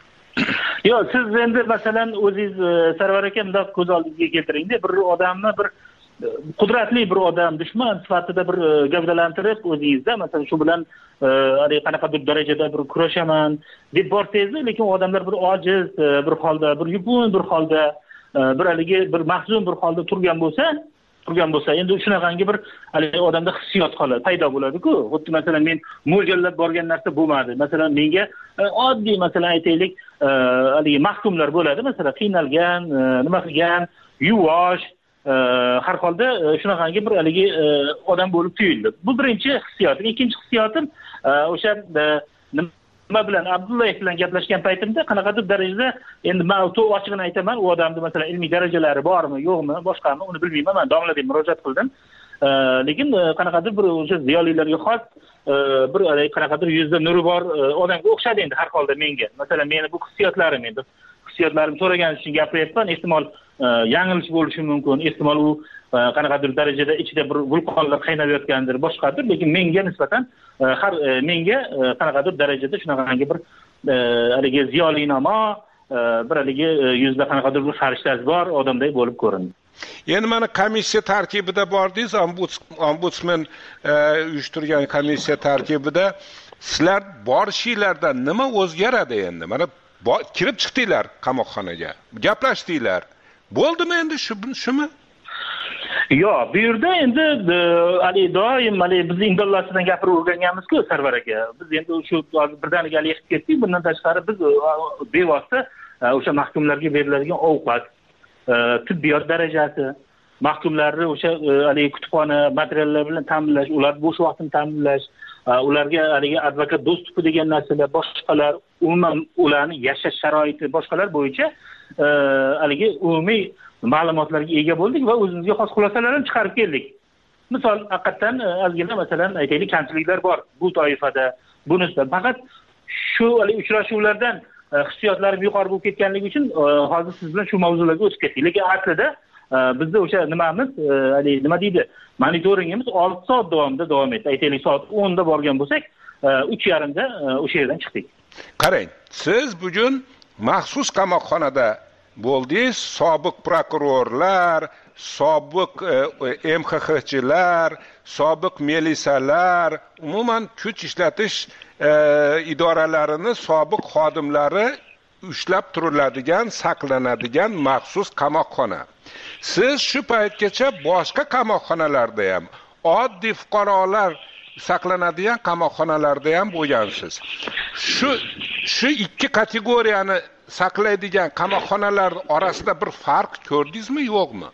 Yo'q, siz endi masalan o'zingiz Sarvar aka bundoq ko'z oldingizga keltiringda, bir odamni bir qudratli bir odam dushman sifatida bir gavdalantirib o'zingizda masalan shu bilan qanaqadir darajada bir kurashaman deb borsangiz, lekin odamlar bir ojiz bir holda, bir yupun bir holda, bir haligi bir mahzun bir holda turgan bo'lsa, turgan bo'lsa, endi shunaqangi bir haligi odamda hissiyot qoladi, paydo bo'ladi-ku. Xuddi masalan men mo'ljallab borgan narsa bo'lmadi. Masalan menga oddiy masalan aytaylik, haligi mahkumlar bo'ladi, masalan qiynalgan, nima qilgan, yuvosh, har holda shunaqangi bir haligi odam bo'lib tuyuldi. Bu birinchi hissiyotim. Ikkinchi hissiyotim o'sha nima bilan Abdullayev bilan gaplashgan paytimda qanaqadir darajada endi men ochiqini aytaman, u odamni masalan ilmiy darajalari bormi, yo'qmi, boshqami uni bilmayman. Men domla deb murojaat qildim. Lekin qanaqadir bir o'sha ziyolilarga xos bir qanaqadir yuzda nuri bor odamga o'xshadi endi har holda menga. Masalan meni bu hissiyotlarim endi hissiyotlarim so'ragani uchun gapiryapman. Ehtimol yanglish bo'lishi mumkin. Ehtimol u qanaqadir darajada ichida bir vulqonlar qaynab yotgandir, boshqadir, lekin menga nisbatan menga qanaqadir darajada shunaqangi bir haligi ziyolinamo, bir haligi yuzda qanaqadir bir farishtalar bor odamday bo'lib ko'rindi. Endi mana komissiya tarkibida bordingiz, ombudsman uyushtirgan komissiya tarkibida sizlar borishinglarda nima o'zgaradi endi? Mana kirib chiqdinglar qamoqxonaga, gaplashdinglar. Bo'ldimi endi shumi? Yo'q, bu yerda endi hali doim biz indallasidan gapirib o'rganganmiz-ku Sarvar aka. Biz endi shu birdaniga yetib ketdik. Bundan tashqari biz bevosita o'sha mahkumlarga beriladigan ovqat, tibbiyot darajasi, mahkumlarni o'sha haligi kutubxona materiallar bilan ta'minlash, ular bo'sh vaqtini ta'minlash, ularga haligi advokat dostupi degan narsalar, boshqalar, umuman ularning yashash sharoiti, boshqalar bo'yicha haligi umumiy ma'lumotlarga ega bo'ldik va o'zimizga xos xulosalarni chiqarib keldik. Misol, haqiqatan ozgina masalan aytaylik kamchiliklar bor bu toifada. Bunisi faqat shu uchrashuvlardan hissiyotlarim yuqori bo'lib ketganligi uchun hozir siz bilan shu mavzularga o'tib ketdik. Lekin aslida bizda o'sha nimamiz, nima deydi, monitoringimiz 6 soat davomida davom etdi. Aytaylik soat 10 da borgan bo'lsak, 3:30 da o'sha yerdan chiqdik. Qarang, siz bugun maxsus qamoqxonada bo'ldingiz, sobiq prokurorlar, sobiq MXXchilar, sobiq milisalar, umuman kuch ishlatish idoralarini sobiq xodimlari ushlab turiladigan, saqlanadigan maxsus qamoqxona. Siz shu paytgacha boshqa qamoqxonalarda ham, oddiy fuqarolar saqlanadigan qamoqxonalarda ham bo'lgansiz. Shu ikki kategoriyani saqlaydigan qamoqxonalar orasida bir farq ko'rdingizmi, yo'qmi?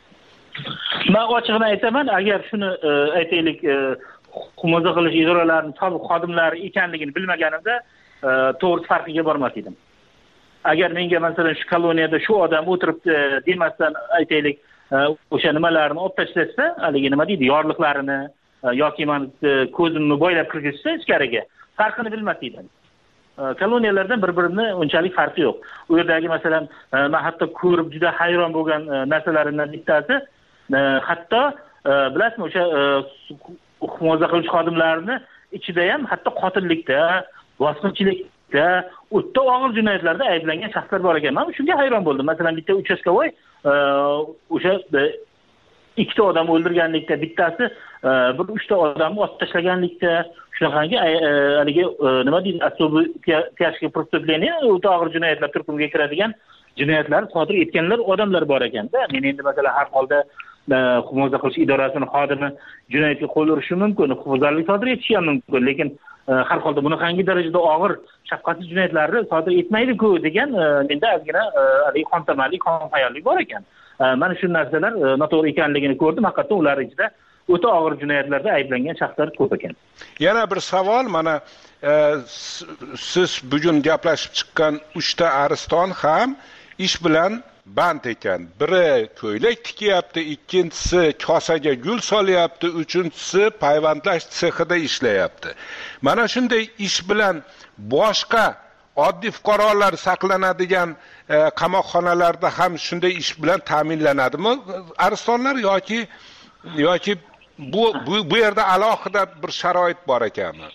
Men ochiqni aytaman, agar shuni aytaylik, hukumat qilish idoralarining sobiq xodimlari ekanligini bilmaganimda, to'g'ri farqiga bormas edim. Agar menga masalan shu koloniyada shu odam o'tiribdi demasdan aytaylik, o'sha nimalarni olib tashlasa, haligi nima deydi, yorliqlarini yoki men ko'zimni bo'ylab kirgizsa ichkariga, farqini bilmas edim. Koloniyalardan bir-birini unchalik farqi yo'q. U yerdagi masalan, men hatto ko'rib juda hayron bo'lgan narsalardan bittasi, hatto bilasizmi, o'sha hukumat qilish xodimlarini ichida ham hatto qotillikda, bosqinchilikda, o'ta og'ir jinoyatlarda ayblangan shaxslar bor ekan. Men shunga hayron bo'ldim. Masalan, bitta uchastkavoy o'sha ikkita odam o'ldirganlikda, bittasi bir 3 ta odamni otib tashlaganlikda, shunaqangi haligi nima deydi, особый тяжкие преступления, o'ta og'ir jinoyatlar turkumiga kiradigan jinoyatlar sodir etganlar odamlar bor ekanda. Men endi masalan har holda hukumat qilish idorasining xodimi jinoyatga qo'l urishi mumkin, huquqbuzarlik sodir etishi ham mumkin, lekin har holda bunaqangi darajada og'ir shafqatsiz jinoyatlarni sodir etmaydi-ku degan menda ozgina haligi qontamalik, qonxayollik bor ekan. Mana shu narsalar noto'g'ri ekanligini ko'rdim. Haqiqatan ular ichida o'ta og'ir jinoyatlarda ayblangan shaxslar ko'p ekan. Yana bir savol, mana siz bugun gaplashib chiqqan 3 ta ariston ham ish bilan band ekan. Biri ko'ylak tikyapti, ikkinchisi kosaga gul solyapti, uchinchisi payvandlash sexida ishlayapti. Mana shunday ish bilan boshqa oddiy fuqarolar saqlanadigan qamoqxonalarda ham shunday ish bilan ta'minlanadimi aristonlar yoki bu yerda alohida bir sharoit bor ekanmi?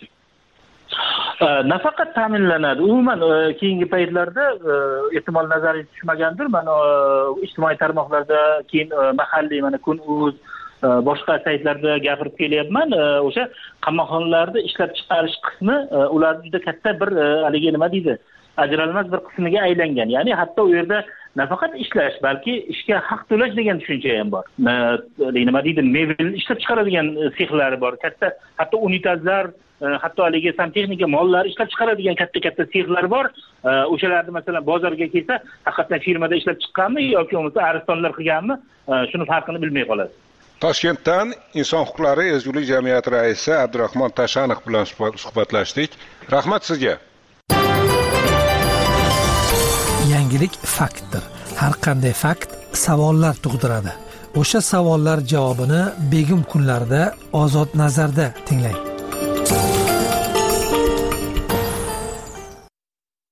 Nafaqat ta'minlanadi. Umuman keyingi paytlarda ehtimol nazariga tushmagandir. Mana ijtimoiy tarmoqlarda, keyin mahalliy mana Kun.uz boshqa saytlarda gapirib kelyapman. O'sha qamoqxonalarda ishlab chiqarish qismi ular juda katta bir haligi nima deydi, ajralmas bir qismiga aylangan. Ya'ni hatto u yerda nafaqat ishlash, balki ishga haq to'lash degan tushuncha ham bor. Nima deydi, mebel ishlab chiqaradigan sexlari bor. Katta, hatto unitazlar, hatto haligi santexnika mollar ishlab chiqaradigan katta sexlar bor. O'shalarni masalan bozorga kelsa, haqiqatan firmada ishlab chiqqanmi yoki bo'lmasa aristonlar qilganmi, shuni farqini bilmay qolasiz. Toshkentdan Inson huquqlari ezgulik jamiyati raisi Abdurahmon Tashanov bilan suhbatlashdik. Rahmat sizga. Yangilik faktdir. Har qanday fakt savollar tug'diradi. O'sha savollar javobini begim kunlarda Ozod nazarda tinglang.